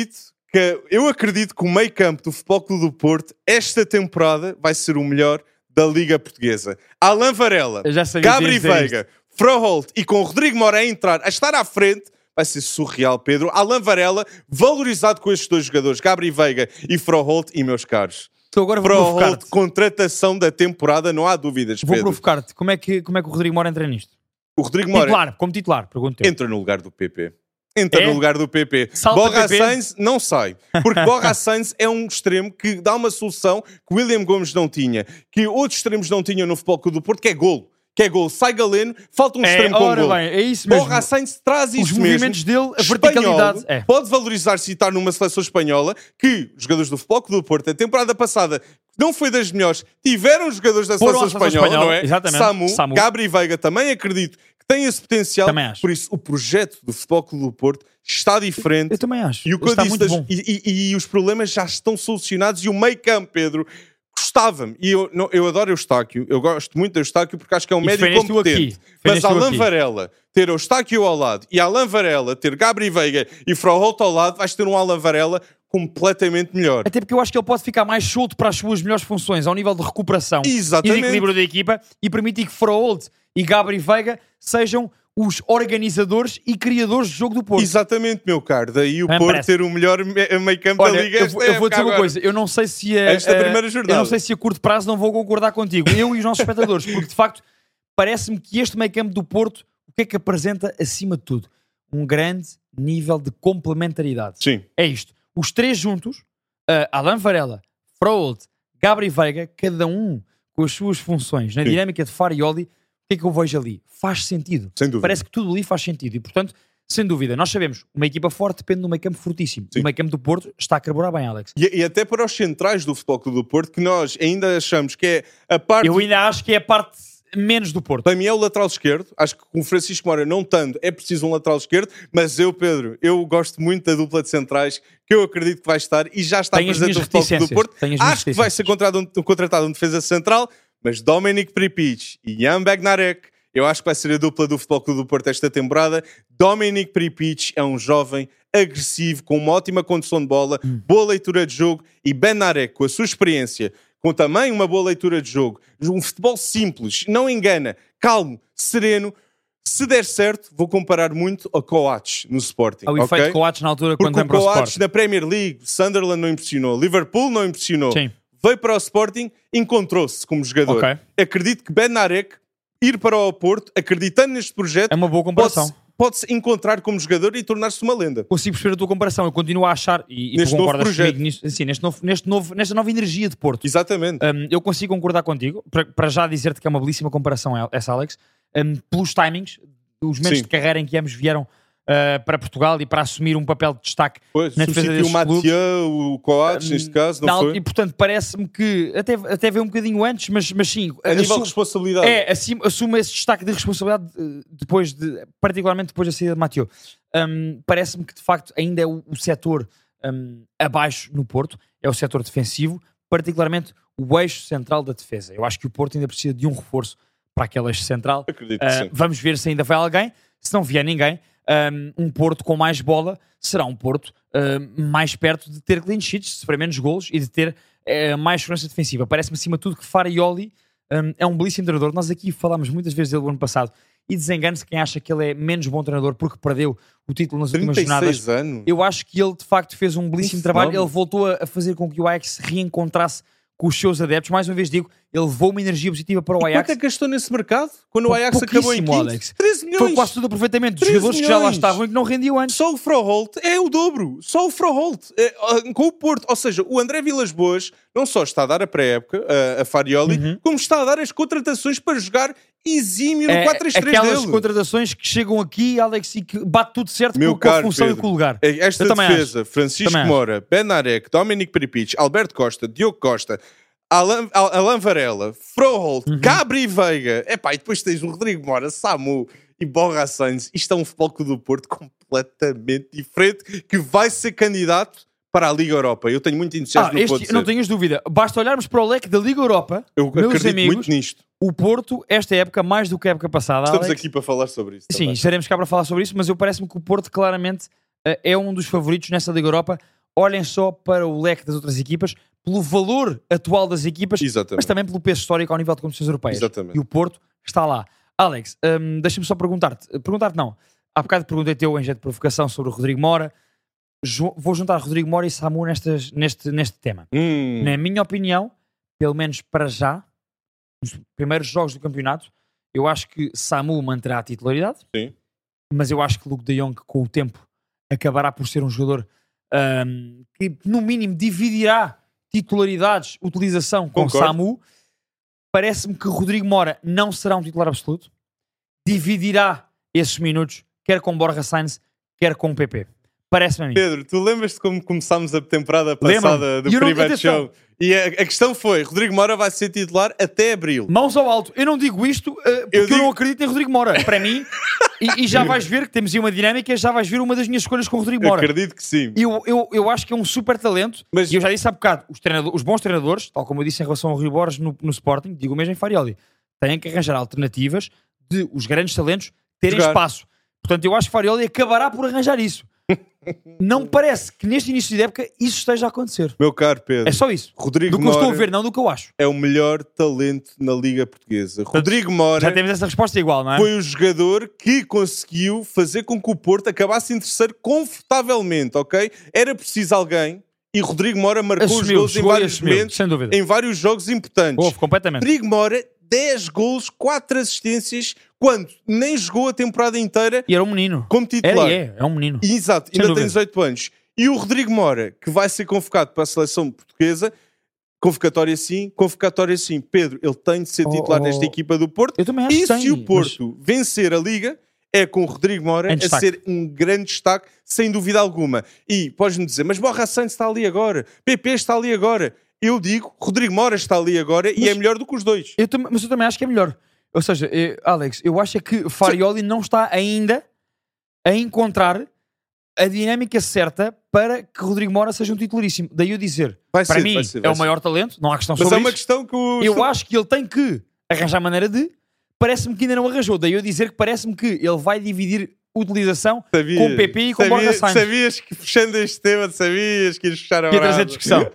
acredito que o meio campo do Futebol Clube do Porto, esta temporada, vai ser o melhor da Liga Portuguesa. Alan Varela, Gabri Veiga, Froholt e com o Rodrigo Moura a estar à frente, vai ser surreal, Pedro. Alan Varela, valorizado com estes 2 jogadores, Gabri Veiga e Froholt, e meus caros. Agora vou provocar-te. Contratação da temporada, não há dúvidas, Pedro. Vou provocar-te. Como é que o Rodrigo Moura entra nisto? O Rodrigo Moura... Como titular, pergunto-te. Entra no lugar do PP. No lugar do PP. Salta Borja PP. Sainz não sai. Porque Borja Sainz é um extremo que dá uma solução que William Gomes não tinha. Que outros extremos não tinham no Futebol Clube do Porto, que é golo. Sai Galeno, falta um extremo com golo. É isso mesmo. Borja Sainz traz isso mesmo. Os movimentos dele, a verticalidade. Pode valorizar-se e estar numa seleção espanhola, que os jogadores do Futebol Clube do Porto, a temporada passada, não foi das melhores, tiveram jogadores da seleção espanhola, não é? Exatamente. Samu. Gabri Veiga também acredito que tem esse potencial. Também acho. Por isso, o projeto do Futebol Clube do Porto está diferente. Eu também acho. E o que eu disse, e os problemas já estão solucionados. E o meio campo, Pedro, gostava-me. E eu adoro Eustáquio. Eu gosto muito de Eustáquio porque acho que é um médio competente. Mas Alan Varela ter Eustáquio ao lado e Alan Varela ter Gabri Veiga e Froholt ao lado, vais ter um Alan Varela completamente melhor. Até porque eu acho que ele pode ficar mais solto para as suas melhores funções, ao nível de recuperação e de equilíbrio da equipa, e permitir que Froholt e Gabri Veiga sejam os organizadores e criadores do jogo do Porto. Exatamente, meu caro. Daí o Porto ter o melhor meio campo da Liga. Eu vou dizer uma coisa. Eu não sei se eu não sei se a curto prazo não vou concordar contigo. Eu e os nossos espectadores. Porque, de facto, parece-me que este meio campo do Porto, o que é que apresenta, acima de tudo? Um grande nível de complementaridade. Sim. É isto. Os 3 juntos, Alan Varela, Froholt, Gabri Veiga, cada um com as suas funções, na dinâmica de Farioli, o que é que eu vejo ali? Faz sentido. Sem dúvida. Parece que tudo ali faz sentido. E, portanto, sem dúvida, nós sabemos, uma equipa forte depende de um meio campo fortíssimo. Sim. O meio campo do Porto está a carburar bem, Alex. E até para os centrais do Futebol Clube do Porto, que nós ainda achamos que é a parte... Eu ainda acho que é a parte menos do Porto. Para mim é o lateral esquerdo. Acho que com o Francisco Moura não tanto, é preciso um lateral esquerdo, mas Pedro, eu gosto muito da dupla de centrais, que eu acredito que vai estar e já está presente no Futebol Clube do Porto. Acho que vai ser contratado um defesa central, mas Dominic Pripic e Jan Bednarek, eu acho que vai ser a dupla do Futebol Clube do Porto esta temporada. Dominic Pripic é um jovem agressivo, com uma ótima condução de bola, boa leitura de jogo, e Bednarek, com a sua experiência, com também uma boa leitura de jogo, um futebol simples, não engana, calmo, sereno. Se der certo, vou comparar muito a Coates no Sporting. O efeito Coates na altura, quando vem para o Sporting. Sporting. Na Premier League, Sunderland não impressionou, Liverpool não impressionou. Sim. Veio para o Sporting, encontrou-se como jogador. Acredito que Bednarek ir para o Porto, acreditando neste projeto, é uma boa comparação. pode-se encontrar como jogador e tornar-se uma lenda. Consigo perceber a tua comparação. Eu continuo a achar, e tu concordas comigo nisso, assim, nesta nova energia de Porto. Exatamente. Eu consigo concordar contigo, para já dizer-te que é uma belíssima comparação essa, Alex, pelos timings, os momentos de carreira em que ambos vieram para Portugal e para assumir um papel de destaque na defesa desse clube. O Mathieu, o Coates, neste caso, não foi? E portanto parece-me que, até veio um bocadinho antes, mas sim... A nível de responsabilidade. Assume esse destaque de responsabilidade particularmente depois da saída de Mathieu. Parece-me que de facto ainda é o setor abaixo no Porto, é o setor defensivo, particularmente o eixo central da defesa. Eu acho que o Porto ainda precisa de um reforço para aquele eixo central. Acredito que sim. Vamos ver se ainda vai alguém. Se não vier ninguém, um Porto com mais bola será um Porto mais perto de ter clean sheets, de sofrer menos golos e de ter mais segurança defensiva. Parece-me acima de tudo que Farioli é um belíssimo treinador. Nós aqui falámos muitas vezes dele no ano passado e desengane-se quem acha que ele é menos bom treinador porque perdeu o título nas últimas jornadas. Anos. Eu acho que ele de facto fez um belíssimo trabalho. Ele voltou a fazer com que o Ajax se reencontrasse com os seus adeptos. Mais uma vez digo, ele levou uma energia positiva para o Ajax. Quanto é que gastou nesse mercado? Quando o Ajax acabou em quinto? Alex. 13 milhões. Foi quase tudo aproveitamento dos jogadores que já lá estavam e que não rendiam antes. Só o Froholt é o dobro. Só o Froholt. Com o Porto. Ou seja, o André Vilas-Boas não só está a dar a pré-época, a Farioli, como está a dar as contratações para jogar exímio no 4-3-3 dele. Aquelas contratações que chegam aqui, Alex, e que bate tudo certo com a função Pedro, e com o lugar. Esta defesa, Francisco Moura, Benarek, Dominic Peripich, Alberto Costa, Diogo Costa, Alan Varela, Froholt, Gabri Veiga, e depois tens o Rodrigo Moura, Samu e Borja Sainz. Isto é um Futebol Clube do Porto completamente diferente que vai ser candidato para a Liga Europa. Eu tenho muito entusiasmo no Porto. Não tenhas dúvida. Basta olharmos para o leque da Liga Europa. Eu acredito muito nisto. O Porto, esta época, mais do que a época passada, estamos Alex, aqui para falar sobre isso. Sim, também. estaremos cá para falar sobre isso, mas eu parece-me que o Porto claramente é um dos favoritos nessa Liga Europa. Olhem só para o leque das outras equipas, pelo valor atual das equipas, Exatamente. mas também pelo peso histórico ao nível de competições europeias. Exatamente. E o Porto está lá. Alex, deixa-me só perguntar-te. Perguntar-te não. Há bocado perguntei-te eu em jeito de provocação sobre o Rodrigo Moura. Vou juntar Rodrigo Moura e Samu neste tema. Na minha opinião, pelo menos para já, nos primeiros jogos do campeonato, eu acho que Samu manterá a titularidade. Sim. Mas eu acho que Luuk de Jong, com o tempo, acabará por ser um jogador que, no mínimo, dividirá titularidades, utilização com Samu. Parece-me que Rodrigo Moura não será um titular absoluto. Dividirá esses minutos, quer com Borja Sainz, quer com o PP. Parece-me a mim. Pedro, tu lembras-te como começámos a temporada passada do Private Show? E a questão foi, Rodrigo Moura vai ser titular até abril. Mãos ao alto. Eu não digo isto porque eu não acredito em Rodrigo Moura. Para mim, e já vais ver que temos aí uma dinâmica, já vais ver uma das minhas escolhas com o Rodrigo Moura. Acredito que sim. Eu acho que é um super talento. Mas e eu já disse há bocado, os bons treinadores, tal como eu disse em relação ao Rui Borges no Sporting, digo mesmo em Farioli, têm que arranjar alternativas de os grandes talentos terem espaço. Portanto, eu acho que Farioli acabará por arranjar isso. Não me parece que neste início de época isso esteja a acontecer. Meu caro Pedro, é só isso. Rodrigo do que Moura eu estou a ver, não do que eu acho. É o melhor talento na Liga Portuguesa. Rodrigo Moura, já temos essa resposta igual, não é? Foi o jogador que conseguiu fazer com que o Porto acabasse em terceiro confortavelmente, ok? Era preciso alguém e Rodrigo Moura marcou os gols em vários momentos, sem dúvida, em vários jogos importantes. Houve, completamente. Rodrigo Moura, 10 golos, 4 assistências, quando nem jogou a temporada inteira. E era um menino. Como titular. É um menino. Exato, ainda tem 18 anos. E o Rodrigo Moura, que vai ser convocado para a seleção portuguesa, convocatória sim. Pedro, ele tem de ser titular nesta equipa do Porto. Eu também acho e se o Porto vencer a Liga, é com o Rodrigo Moura a ser um grande destaque, sem dúvida alguma. E podes-me dizer, mas Borja Sainz está ali agora, PP está ali agora. Eu digo, Rodrigo Moura está ali agora e é melhor do que os dois. Mas eu também acho que é melhor. Ou seja, Alex, eu acho que Farioli não está ainda a encontrar a dinâmica certa para que Rodrigo Moura seja um titularíssimo. Daí eu dizer, para mim é o maior talento, não há questão sobre isso. Mas é uma questão que eu acho que ele tem que arranjar maneira de... Parece-me que ainda não arranjou. Daí eu dizer que parece-me que ele vai dividir utilização com o PP e com o Borja Sainz. Sabias que, fechando este tema, sabias que ias fechar a brasa. Ia trazer discussão.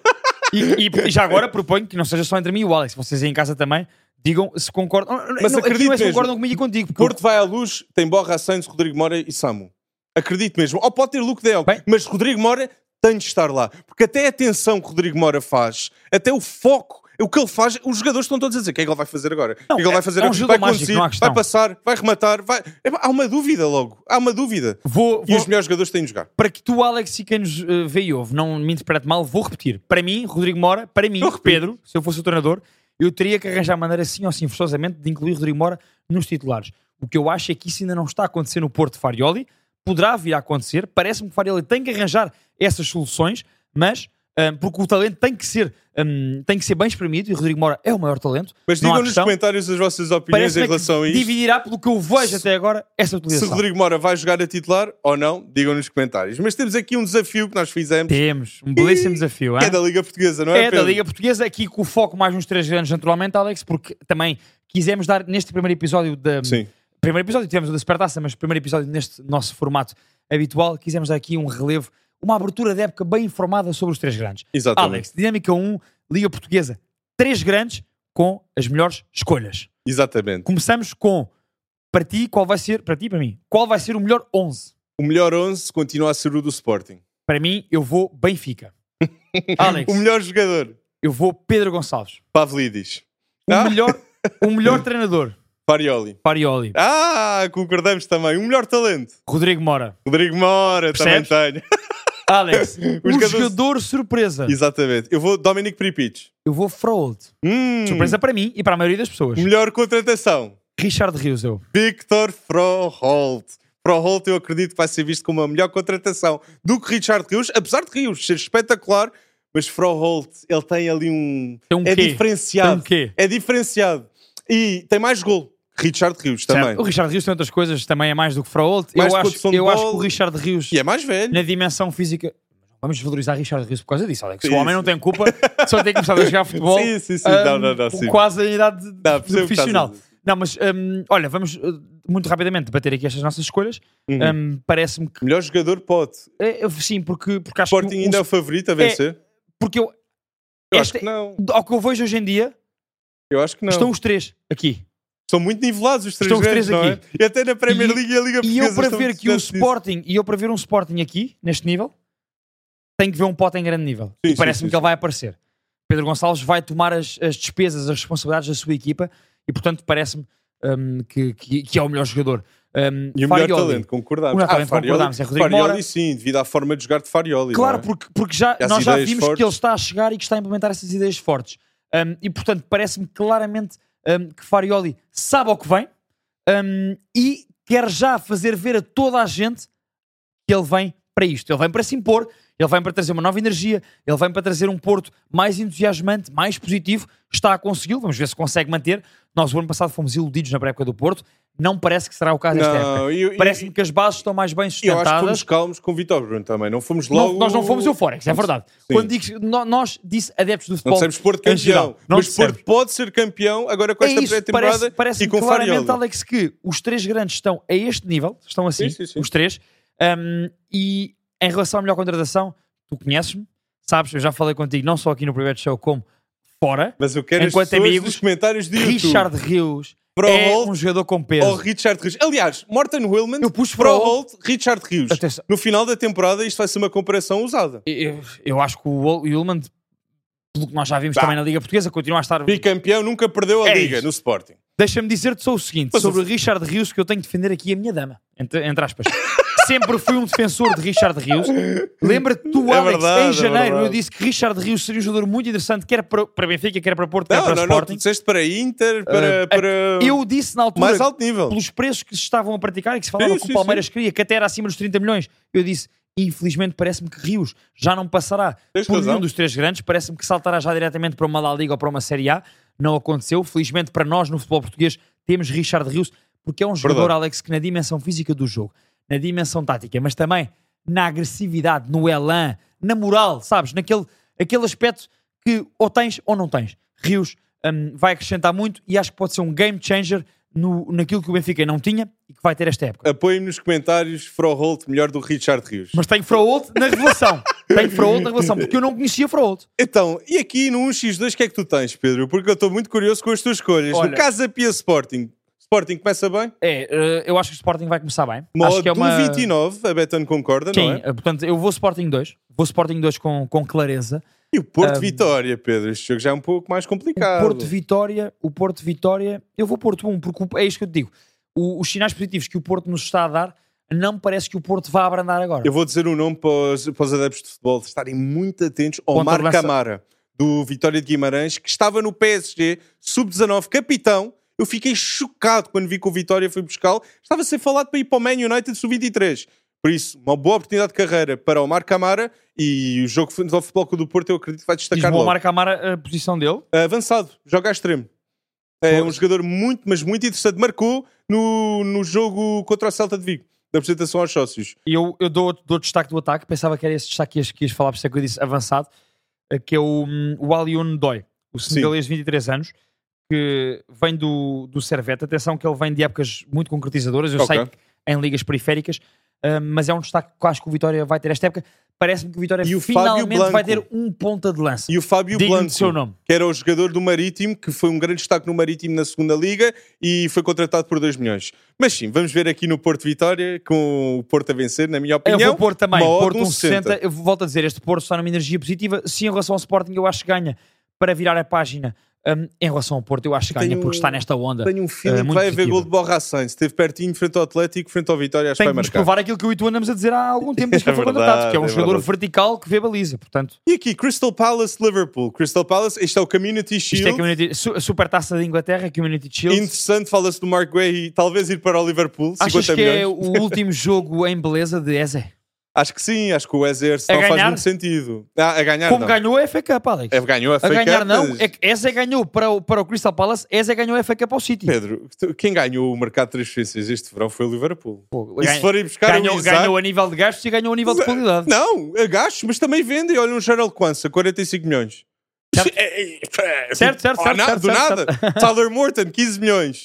E já agora proponho que não seja só entre mim e o Alex, vocês aí em casa também digam se concordam. Mas acredito mesmo, concordam comigo e contigo. Porto vai à luz, tem Borja Sainz, Rodrigo Moura e Samu. Acredito mesmo. Ou pode ter Luuk de Jong, mas Rodrigo Moura tem de estar lá. Porque até a atenção que Rodrigo Moura faz, até o foco, O que ele faz, os jogadores estão todos a dizer o que é que ele vai fazer agora. Não, o que é que ele vai fazer agora? Vai conduzir, vai passar, vai rematar. Há uma dúvida logo. Há uma dúvida. E os melhores jogadores têm de jogar. Para que tu, Alex, e quem nos vê e ouve, não me interprete mal, vou repetir. Para mim, Rodrigo Mora, para mim, Pedro, se eu fosse o treinador, eu teria que arranjar maneira assim ou assim forçosamente de incluir Rodrigo Mora nos titulares. O que eu acho é que isso ainda não está a acontecer no Porto de Farioli. Poderá vir a acontecer. Parece-me que Farioli tem que arranjar essas soluções, mas porque o talento tem que ser bem espremido e o Rodrigo Mora é o maior talento. Mas digam nos comentários as vossas opiniões em relação a isto. Dividirá, pelo que eu vejo até agora, essa utilização. Se Rodrigo Mora vai jogar a titular ou não, digam nos comentários. Mas temos aqui um desafio que nós fizemos. Temos um belíssimo desafio. É da Liga Portuguesa, não é, Pedro? É da Liga Portuguesa, aqui com o foco mais nos 3 grandes, naturalmente, Alex, porque também quisemos dar neste primeiro episódio Sim. Primeiro episódio tivemos o da Supertaça, mas primeiro episódio neste nosso formato habitual, quisemos dar aqui um relevo, uma abertura de época bem informada sobre os 3 grandes. Exatamente. Alex, Dinâmica 1, Liga Portuguesa, 3 grandes com as melhores escolhas. Exatamente. Começamos com, para ti, qual vai ser, para ti e para mim, qual vai ser o melhor 11? O melhor 11 continua a ser o do Sporting. Para mim, eu vou Benfica. Alex. O melhor jogador? Eu vou Pedro Gonçalves. Pavlidis. O melhor treinador? Farioli. Concordamos também. O melhor talento? Rodrigo Mora. Percebes? Também tenho. Alex, jogador surpresa. Exatamente. Eu vou Dominic Pripic. Eu vou Froholt. Surpresa para mim e para a maioria das pessoas. Melhor contratação? Richard Rios. Victor Froholt. Froholt eu acredito que vai ser visto como a melhor contratação do que Richard Rios, apesar de Rios ser espetacular, mas Froholt, ele tem ali é diferenciado. É diferenciado. E tem mais gol. Richard Rios também. Certo. O Richard Rios tem outras coisas, também é mais do que Froholt. Eu acho que o Richard Rios... E é mais velho. Na dimensão física... Vamos valorizar Richard Rios por causa disso, Alex. O homem não tem culpa, só tem começado a jogar futebol. Sim. Sim. Quase a idade profissional. Não, mas olha, vamos muito rapidamente debater aqui estas nossas escolhas. Parece-me que... Melhor jogador pode. Sim, porque acho Sporting que... ainda é o favorito a vencer? Porque eu acho que não. Ao que eu vejo hoje em dia... Eu acho que não. Estão os 3 aqui. São muito nivelados os 3 grandes, não é? E até na Premier League e a Liga Portuguesa. E eu para ver um Sporting aqui, neste nível, tenho que ver um Pote em grande nível. Sim, parece-me que ele vai aparecer. Pedro Gonçalves vai tomar as despesas, as responsabilidades da sua equipa e, portanto, parece-me que é o melhor jogador. E o melhor talento, concordamos. Concordamos. É Rodrigo Mora. Sim, devido à forma de jogar de Farioli. Claro, porque nós já vimos que ele está a chegar e que está a implementar essas ideias fortes. E, portanto, parece-me claramente que Farioli sabe ao que vem e quer já fazer ver a toda a gente que ele vem para isto. Ele vem para se impor, ele vem para trazer uma nova energia, ele vem para trazer um Porto mais entusiasmante, mais positivo. Está a consegui-lo, vamos ver se consegue manter. Nós, o ano passado, fomos iludidos na pré-época do Porto. Não parece que será o caso desta época. Parece-me que as bases estão mais bem sustentadas. Eu acho que fomos calmos com o Vitor Bruno também. Não fomos logo... Nós não fomos eufóricos, é verdade. Sim. Quando digo nós, disse adeptos do futebol... Não sabemos Porto campeão. Mas Porto pode ser campeão agora com esta pré-temporada e com o Farioli. Alex, que os 3 grandes estão a este nível. Estão assim, os 3. E em relação à melhor contratação, tu conheces-me, sabes, eu já falei contigo, não só aqui no Private Show, como fora. Mas eu quero enquanto as pessoas dos comentários de YouTube. Richard Rios é um jogador com peso. Ou Richard Rios. Aliás, Morten Wilman, Froholt, Richard Rios. No final da temporada isto vai ser uma comparação usada. Eu acho que o Wilman, pelo que nós já vimos também na Liga Portuguesa, continua a estar... Bicampeão, nunca perdeu a Liga no Sporting. Deixa-me dizer-te só o seguinte, sobre o Richard Rios, que eu tenho de defender aqui a minha dama, entre aspas. Sempre fui um defensor de Richard Rios. Lembra-te tu, Alex, em janeiro eu disse que Richard Rios seria um jogador muito interessante, quer para Benfica, quer para Porto, quer para Sporting. Não, tu disseste para Inter, para... Eu disse na altura, mais alto nível, pelos preços que se estavam a praticar e que se falava que o Palmeiras queria, que até era acima dos 30 milhões, eu disse, infelizmente parece-me que Rios já não passará por nenhum dos 3 grandes, parece-me que saltará já diretamente para uma La Liga ou para uma Série A. Não aconteceu. Felizmente para nós no futebol português temos Richard Rios, porque é um jogador, Alex, que na dimensão física do jogo, na dimensão tática, mas também na agressividade, no elan, na moral, sabes? Aquele aspecto que ou tens ou não tens. Rios vai acrescentar muito e acho que pode ser um game changer naquilo que o Benfica não tinha e que vai ter esta época. Apoiem-me nos comentários Froholt melhor do Richard Rios. Mas tenho Froholt na revelação. Porque eu não conhecia Froholt. Então, e aqui no 1x2 o que é que tu tens, Pedro? Porque eu estou muito curioso com as tuas escolhas. No Casa Pia Sporting começa bem? Eu acho que o Sporting vai começar bem. Modo acho que é uma 29, a Beton concorda, sim, não é? Portanto, eu vou Sporting 2. Vou Sporting 2 com clareza. E o Porto-Vitória, Pedro? Este jogo já é um pouco mais complicado. O Porto-Vitória, eu vou Porto 1, porque é isto que eu te digo. Os sinais positivos que o Porto nos está a dar, não me parece que o Porto vá abrandar agora. Eu vou dizer um nome para os adeptos de futebol estarem muito atentos ao Marc Camara, do Vitória de Guimarães, que estava no PSG, sub-19, capitão. Eu fiquei chocado quando vi que o Vitória foi buscá-lo. Estava a ser falado para ir para o Man United sub-23. Por isso, uma boa oportunidade de carreira para o Marc Camara, e o jogo do Futebol Clube do Porto eu acredito que vai destacar logo. O Marc Camara, a posição dele? Avançado, joga a extremo. É um jogador muito, mas muito interessante. Marcou no jogo contra o Celta de Vigo, da apresentação aos sócios. E eu dou destaque do ataque, pensava que era esse destaque que ias falar, por isso é que eu disse avançado, que é o Alioune Ndoye, o senegalês de 23 anos, que vem do Servette. Atenção que ele vem de épocas muito concretizadoras, eu sei que em ligas periféricas, mas é um destaque que acho que o Vitória vai ter esta época. Parece-me que o Vitória finalmente vai ter um ponta de lança. E o Fábio Blanco, que era o jogador do Marítimo, que foi um grande destaque no Marítimo na segunda Liga e foi contratado por 2 milhões. Mas sim, vamos ver aqui no Porto-Vitória, com o Porto a vencer, na minha opinião. Eu vou pôr também, Porto 1,60. Eu volto a dizer, este Porto está numa energia positiva. Sim, em relação ao Sporting, eu acho que ganha para virar a página. Em relação ao Porto, eu acho que ganha porque está nesta onda. Tenho um feeling que vai haver gol de Borja Sainz. Esteve pertinho, frente ao Atlético, frente ao Vitória, acho que vai marcar. Tem que provar aquilo que eu e tu andamos a dizer há algum tempo desde que foi contratado, que é um jogador vertical que vê baliza, portanto. E aqui, Crystal Palace, Liverpool. Crystal Palace, este é o Community Shield. Isto é Super Taça de Inglaterra, Community Shield. Interessante, fala-se do Mark Guehi e talvez ir para o Liverpool, 50 Achas que milhões. É o último jogo em beleza de Eze? Acho que sim, acho que o Eze não faz muito sentido. A ganhar como não. Ganhou a FA Cup, Alex. Ganhou a FA Cup. A ganhar não, é que Eze ganhou para o Crystal Palace, Eze ganhou a FA Cup ao City. Pedro, quem ganhou o mercado de transferências este verão foi o Liverpool. E se forem buscar ganhou a nível de gastos e ganhou a nível de qualidade. Não, a gastos, mas também vendem. Olha um Gerald Quansah, 45 milhões. Certo. Do nada. Tyler Morton, 15 milhões.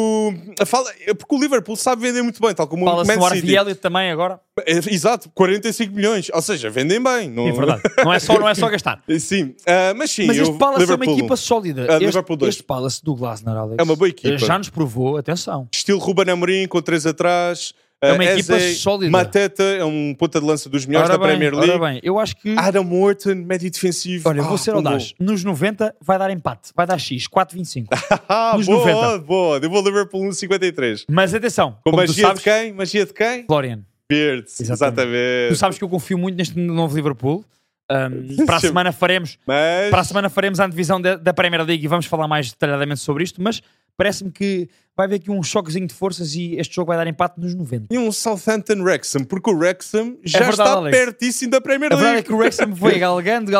Porque o Liverpool sabe vender muito bem, tal como o Man City. Fala-se no Elliott também agora. Exato, 45 milhões. Ou seja, vendem bem. Não... É verdade. Não é só gastar. Sim, mas sim. Mas este Palace é uma equipa sólida. Este Palace do Glasner, Alex, é uma boa equipa. Já nos provou, atenção. Estilo Ruben Amorim, com 3 atrás. É uma equipa sólida. Mateta é um ponta de lança dos melhores da Premier League. Ora bem, eu acho que... Adam Morton, médio defensivo. Olha, vou ser audaz. Nos 90 vai dar empate. Vai dar X, 4,25. Nos boa, 90. Boa. Eu vou Liverpool 1,53. Mas atenção. Com magia de quem? Magia de quem? Florian. Beards, exatamente. Tu sabes que eu confio muito neste novo Liverpool. Para a semana faremos a antevisão da Premier League e vamos falar mais detalhadamente sobre isto, mas parece-me que vai haver aqui um choquezinho de forças e este jogo vai dar empate nos 90. E um Southampton-Wrexham, porque o Wrexham já está pertíssimo da Premier League. A verdade é que o Wrexham foi galgando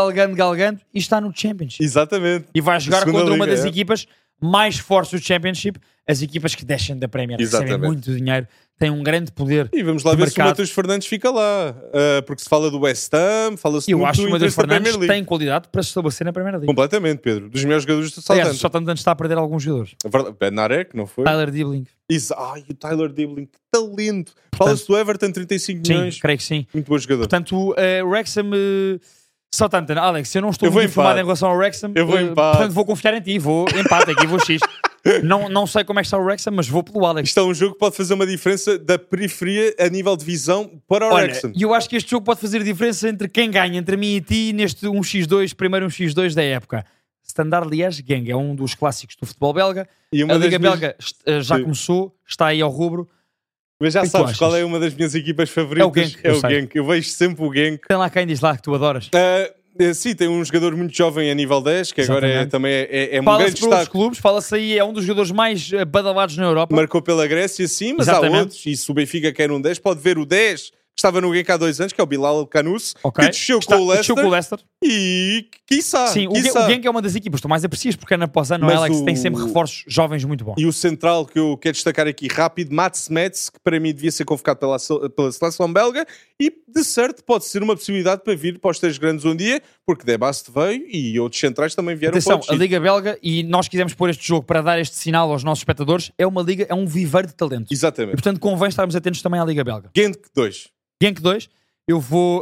e está no Championship. Exatamente. E vai jogar contra uma das equipas mais fortes do Championship, as equipas que descem da Premier, recebem muito dinheiro, têm um grande poder. E vamos lá ver se o Matheus Fernandes fica lá, porque se fala do West Ham, fala-se muito do interesse da Premier League. Eu acho que o Matheus Fernandes tem qualidade para se estabelecer na Premier League. Completamente, Pedro. Dos melhores jogadores do Southampton. O Southampton está a perder alguns jogadores. Ben Narek, não foi? Tyler Dibling. O Tyler Dibling, que talento. Fala-se do Everton, 35 milhões. Sim, creio que sim. Muito bom jogador. Portanto, Wrexham... Southampton, Alex, eu não estou muito informado em relação ao Wrexham, portanto vou confiar em ti, vou empate aqui, vou X. Não sei como é que está o Wrexham, mas vou pelo Alex. Isto é um jogo que pode fazer uma diferença da periferia a nível de visão para o Wrexham. E eu acho que este jogo pode fazer diferença entre quem ganha, entre mim e ti, neste 1x2, primeiro 1x2 da época. Standard Liège-Genk é um dos clássicos do futebol belga. A Liga Belga já começou, está aí ao rubro. Mas já sabes qual é uma das minhas equipas favoritas? É o Genk. Eu vejo sempre o Genk. Tem lá quem diz lá que tu adoras. Sim, tem um jogador muito jovem a nível 10, que agora também é um grande destaque. Fala-se clubes, fala-se aí, é um dos jogadores mais badalados na Europa. Marcou pela Grécia, sim, mas há outros. E se o Benfica quer um 10, pode ver o 10, que estava no Genk há 2 anos, que é o Bilal Canous, que desceu com o Leicester. E quiçá. Sim, o Genk é uma das equipas que tu mais aprecias, porque ano após ano, Alex, tem sempre reforços jovens muito bons. E o central que eu quero destacar aqui rápido, Mats Metz, que para mim devia ser convocado pela seleção belga, e de certo pode ser uma possibilidade para vir para os 3 grandes um dia, porque Debast veio e outros centrais também vieram. Atenção, a Liga Belga, e nós quisemos pôr este jogo para dar este sinal aos nossos espectadores, é uma liga, é um viveiro de talento. Exatamente. E portanto convém estarmos atentos também à Liga Belga. Genk 2. Genk 2, eu vou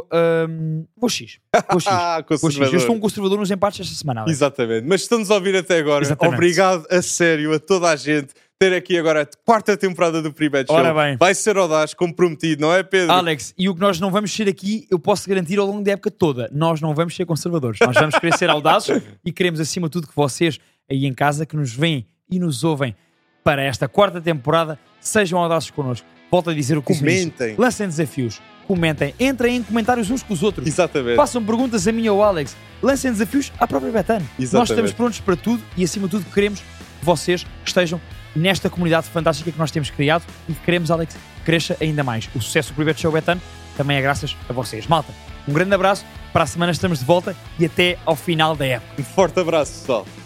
X. Vou X. Eu estou um conservador nos empates esta semana. Alex. Exatamente. Mas estamos a ouvir até agora. Exatamente. Obrigado a sério a toda a gente. ter aqui agora a 4ª temporada do Pre-Bet Show. Ora bem. Vai ser audaz, comprometido, não é, Pedro? Alex, e o que nós não vamos ser aqui, eu posso garantir ao longo da época toda, nós não vamos ser conservadores. Nós vamos querer ser audazes e queremos, acima de tudo, que vocês aí em casa, que nos veem e nos ouvem para esta 4ª temporada, sejam audazes connosco. Volto a dizer o que comentem, lancem desafios, comentem, entrem em comentários uns com os outros. Exatamente. Façam perguntas a mim ou ao Alex, lancem desafios à própria Betano. Nós estamos prontos para tudo e, acima de tudo, queremos que vocês estejam nesta comunidade fantástica que nós temos criado e que queremos, Alex, que cresça ainda mais. O sucesso do Pre-Bet Show Betano também é graças a vocês. Malta, um grande abraço, para a semana estamos de volta e até ao final da época. Um forte abraço, pessoal.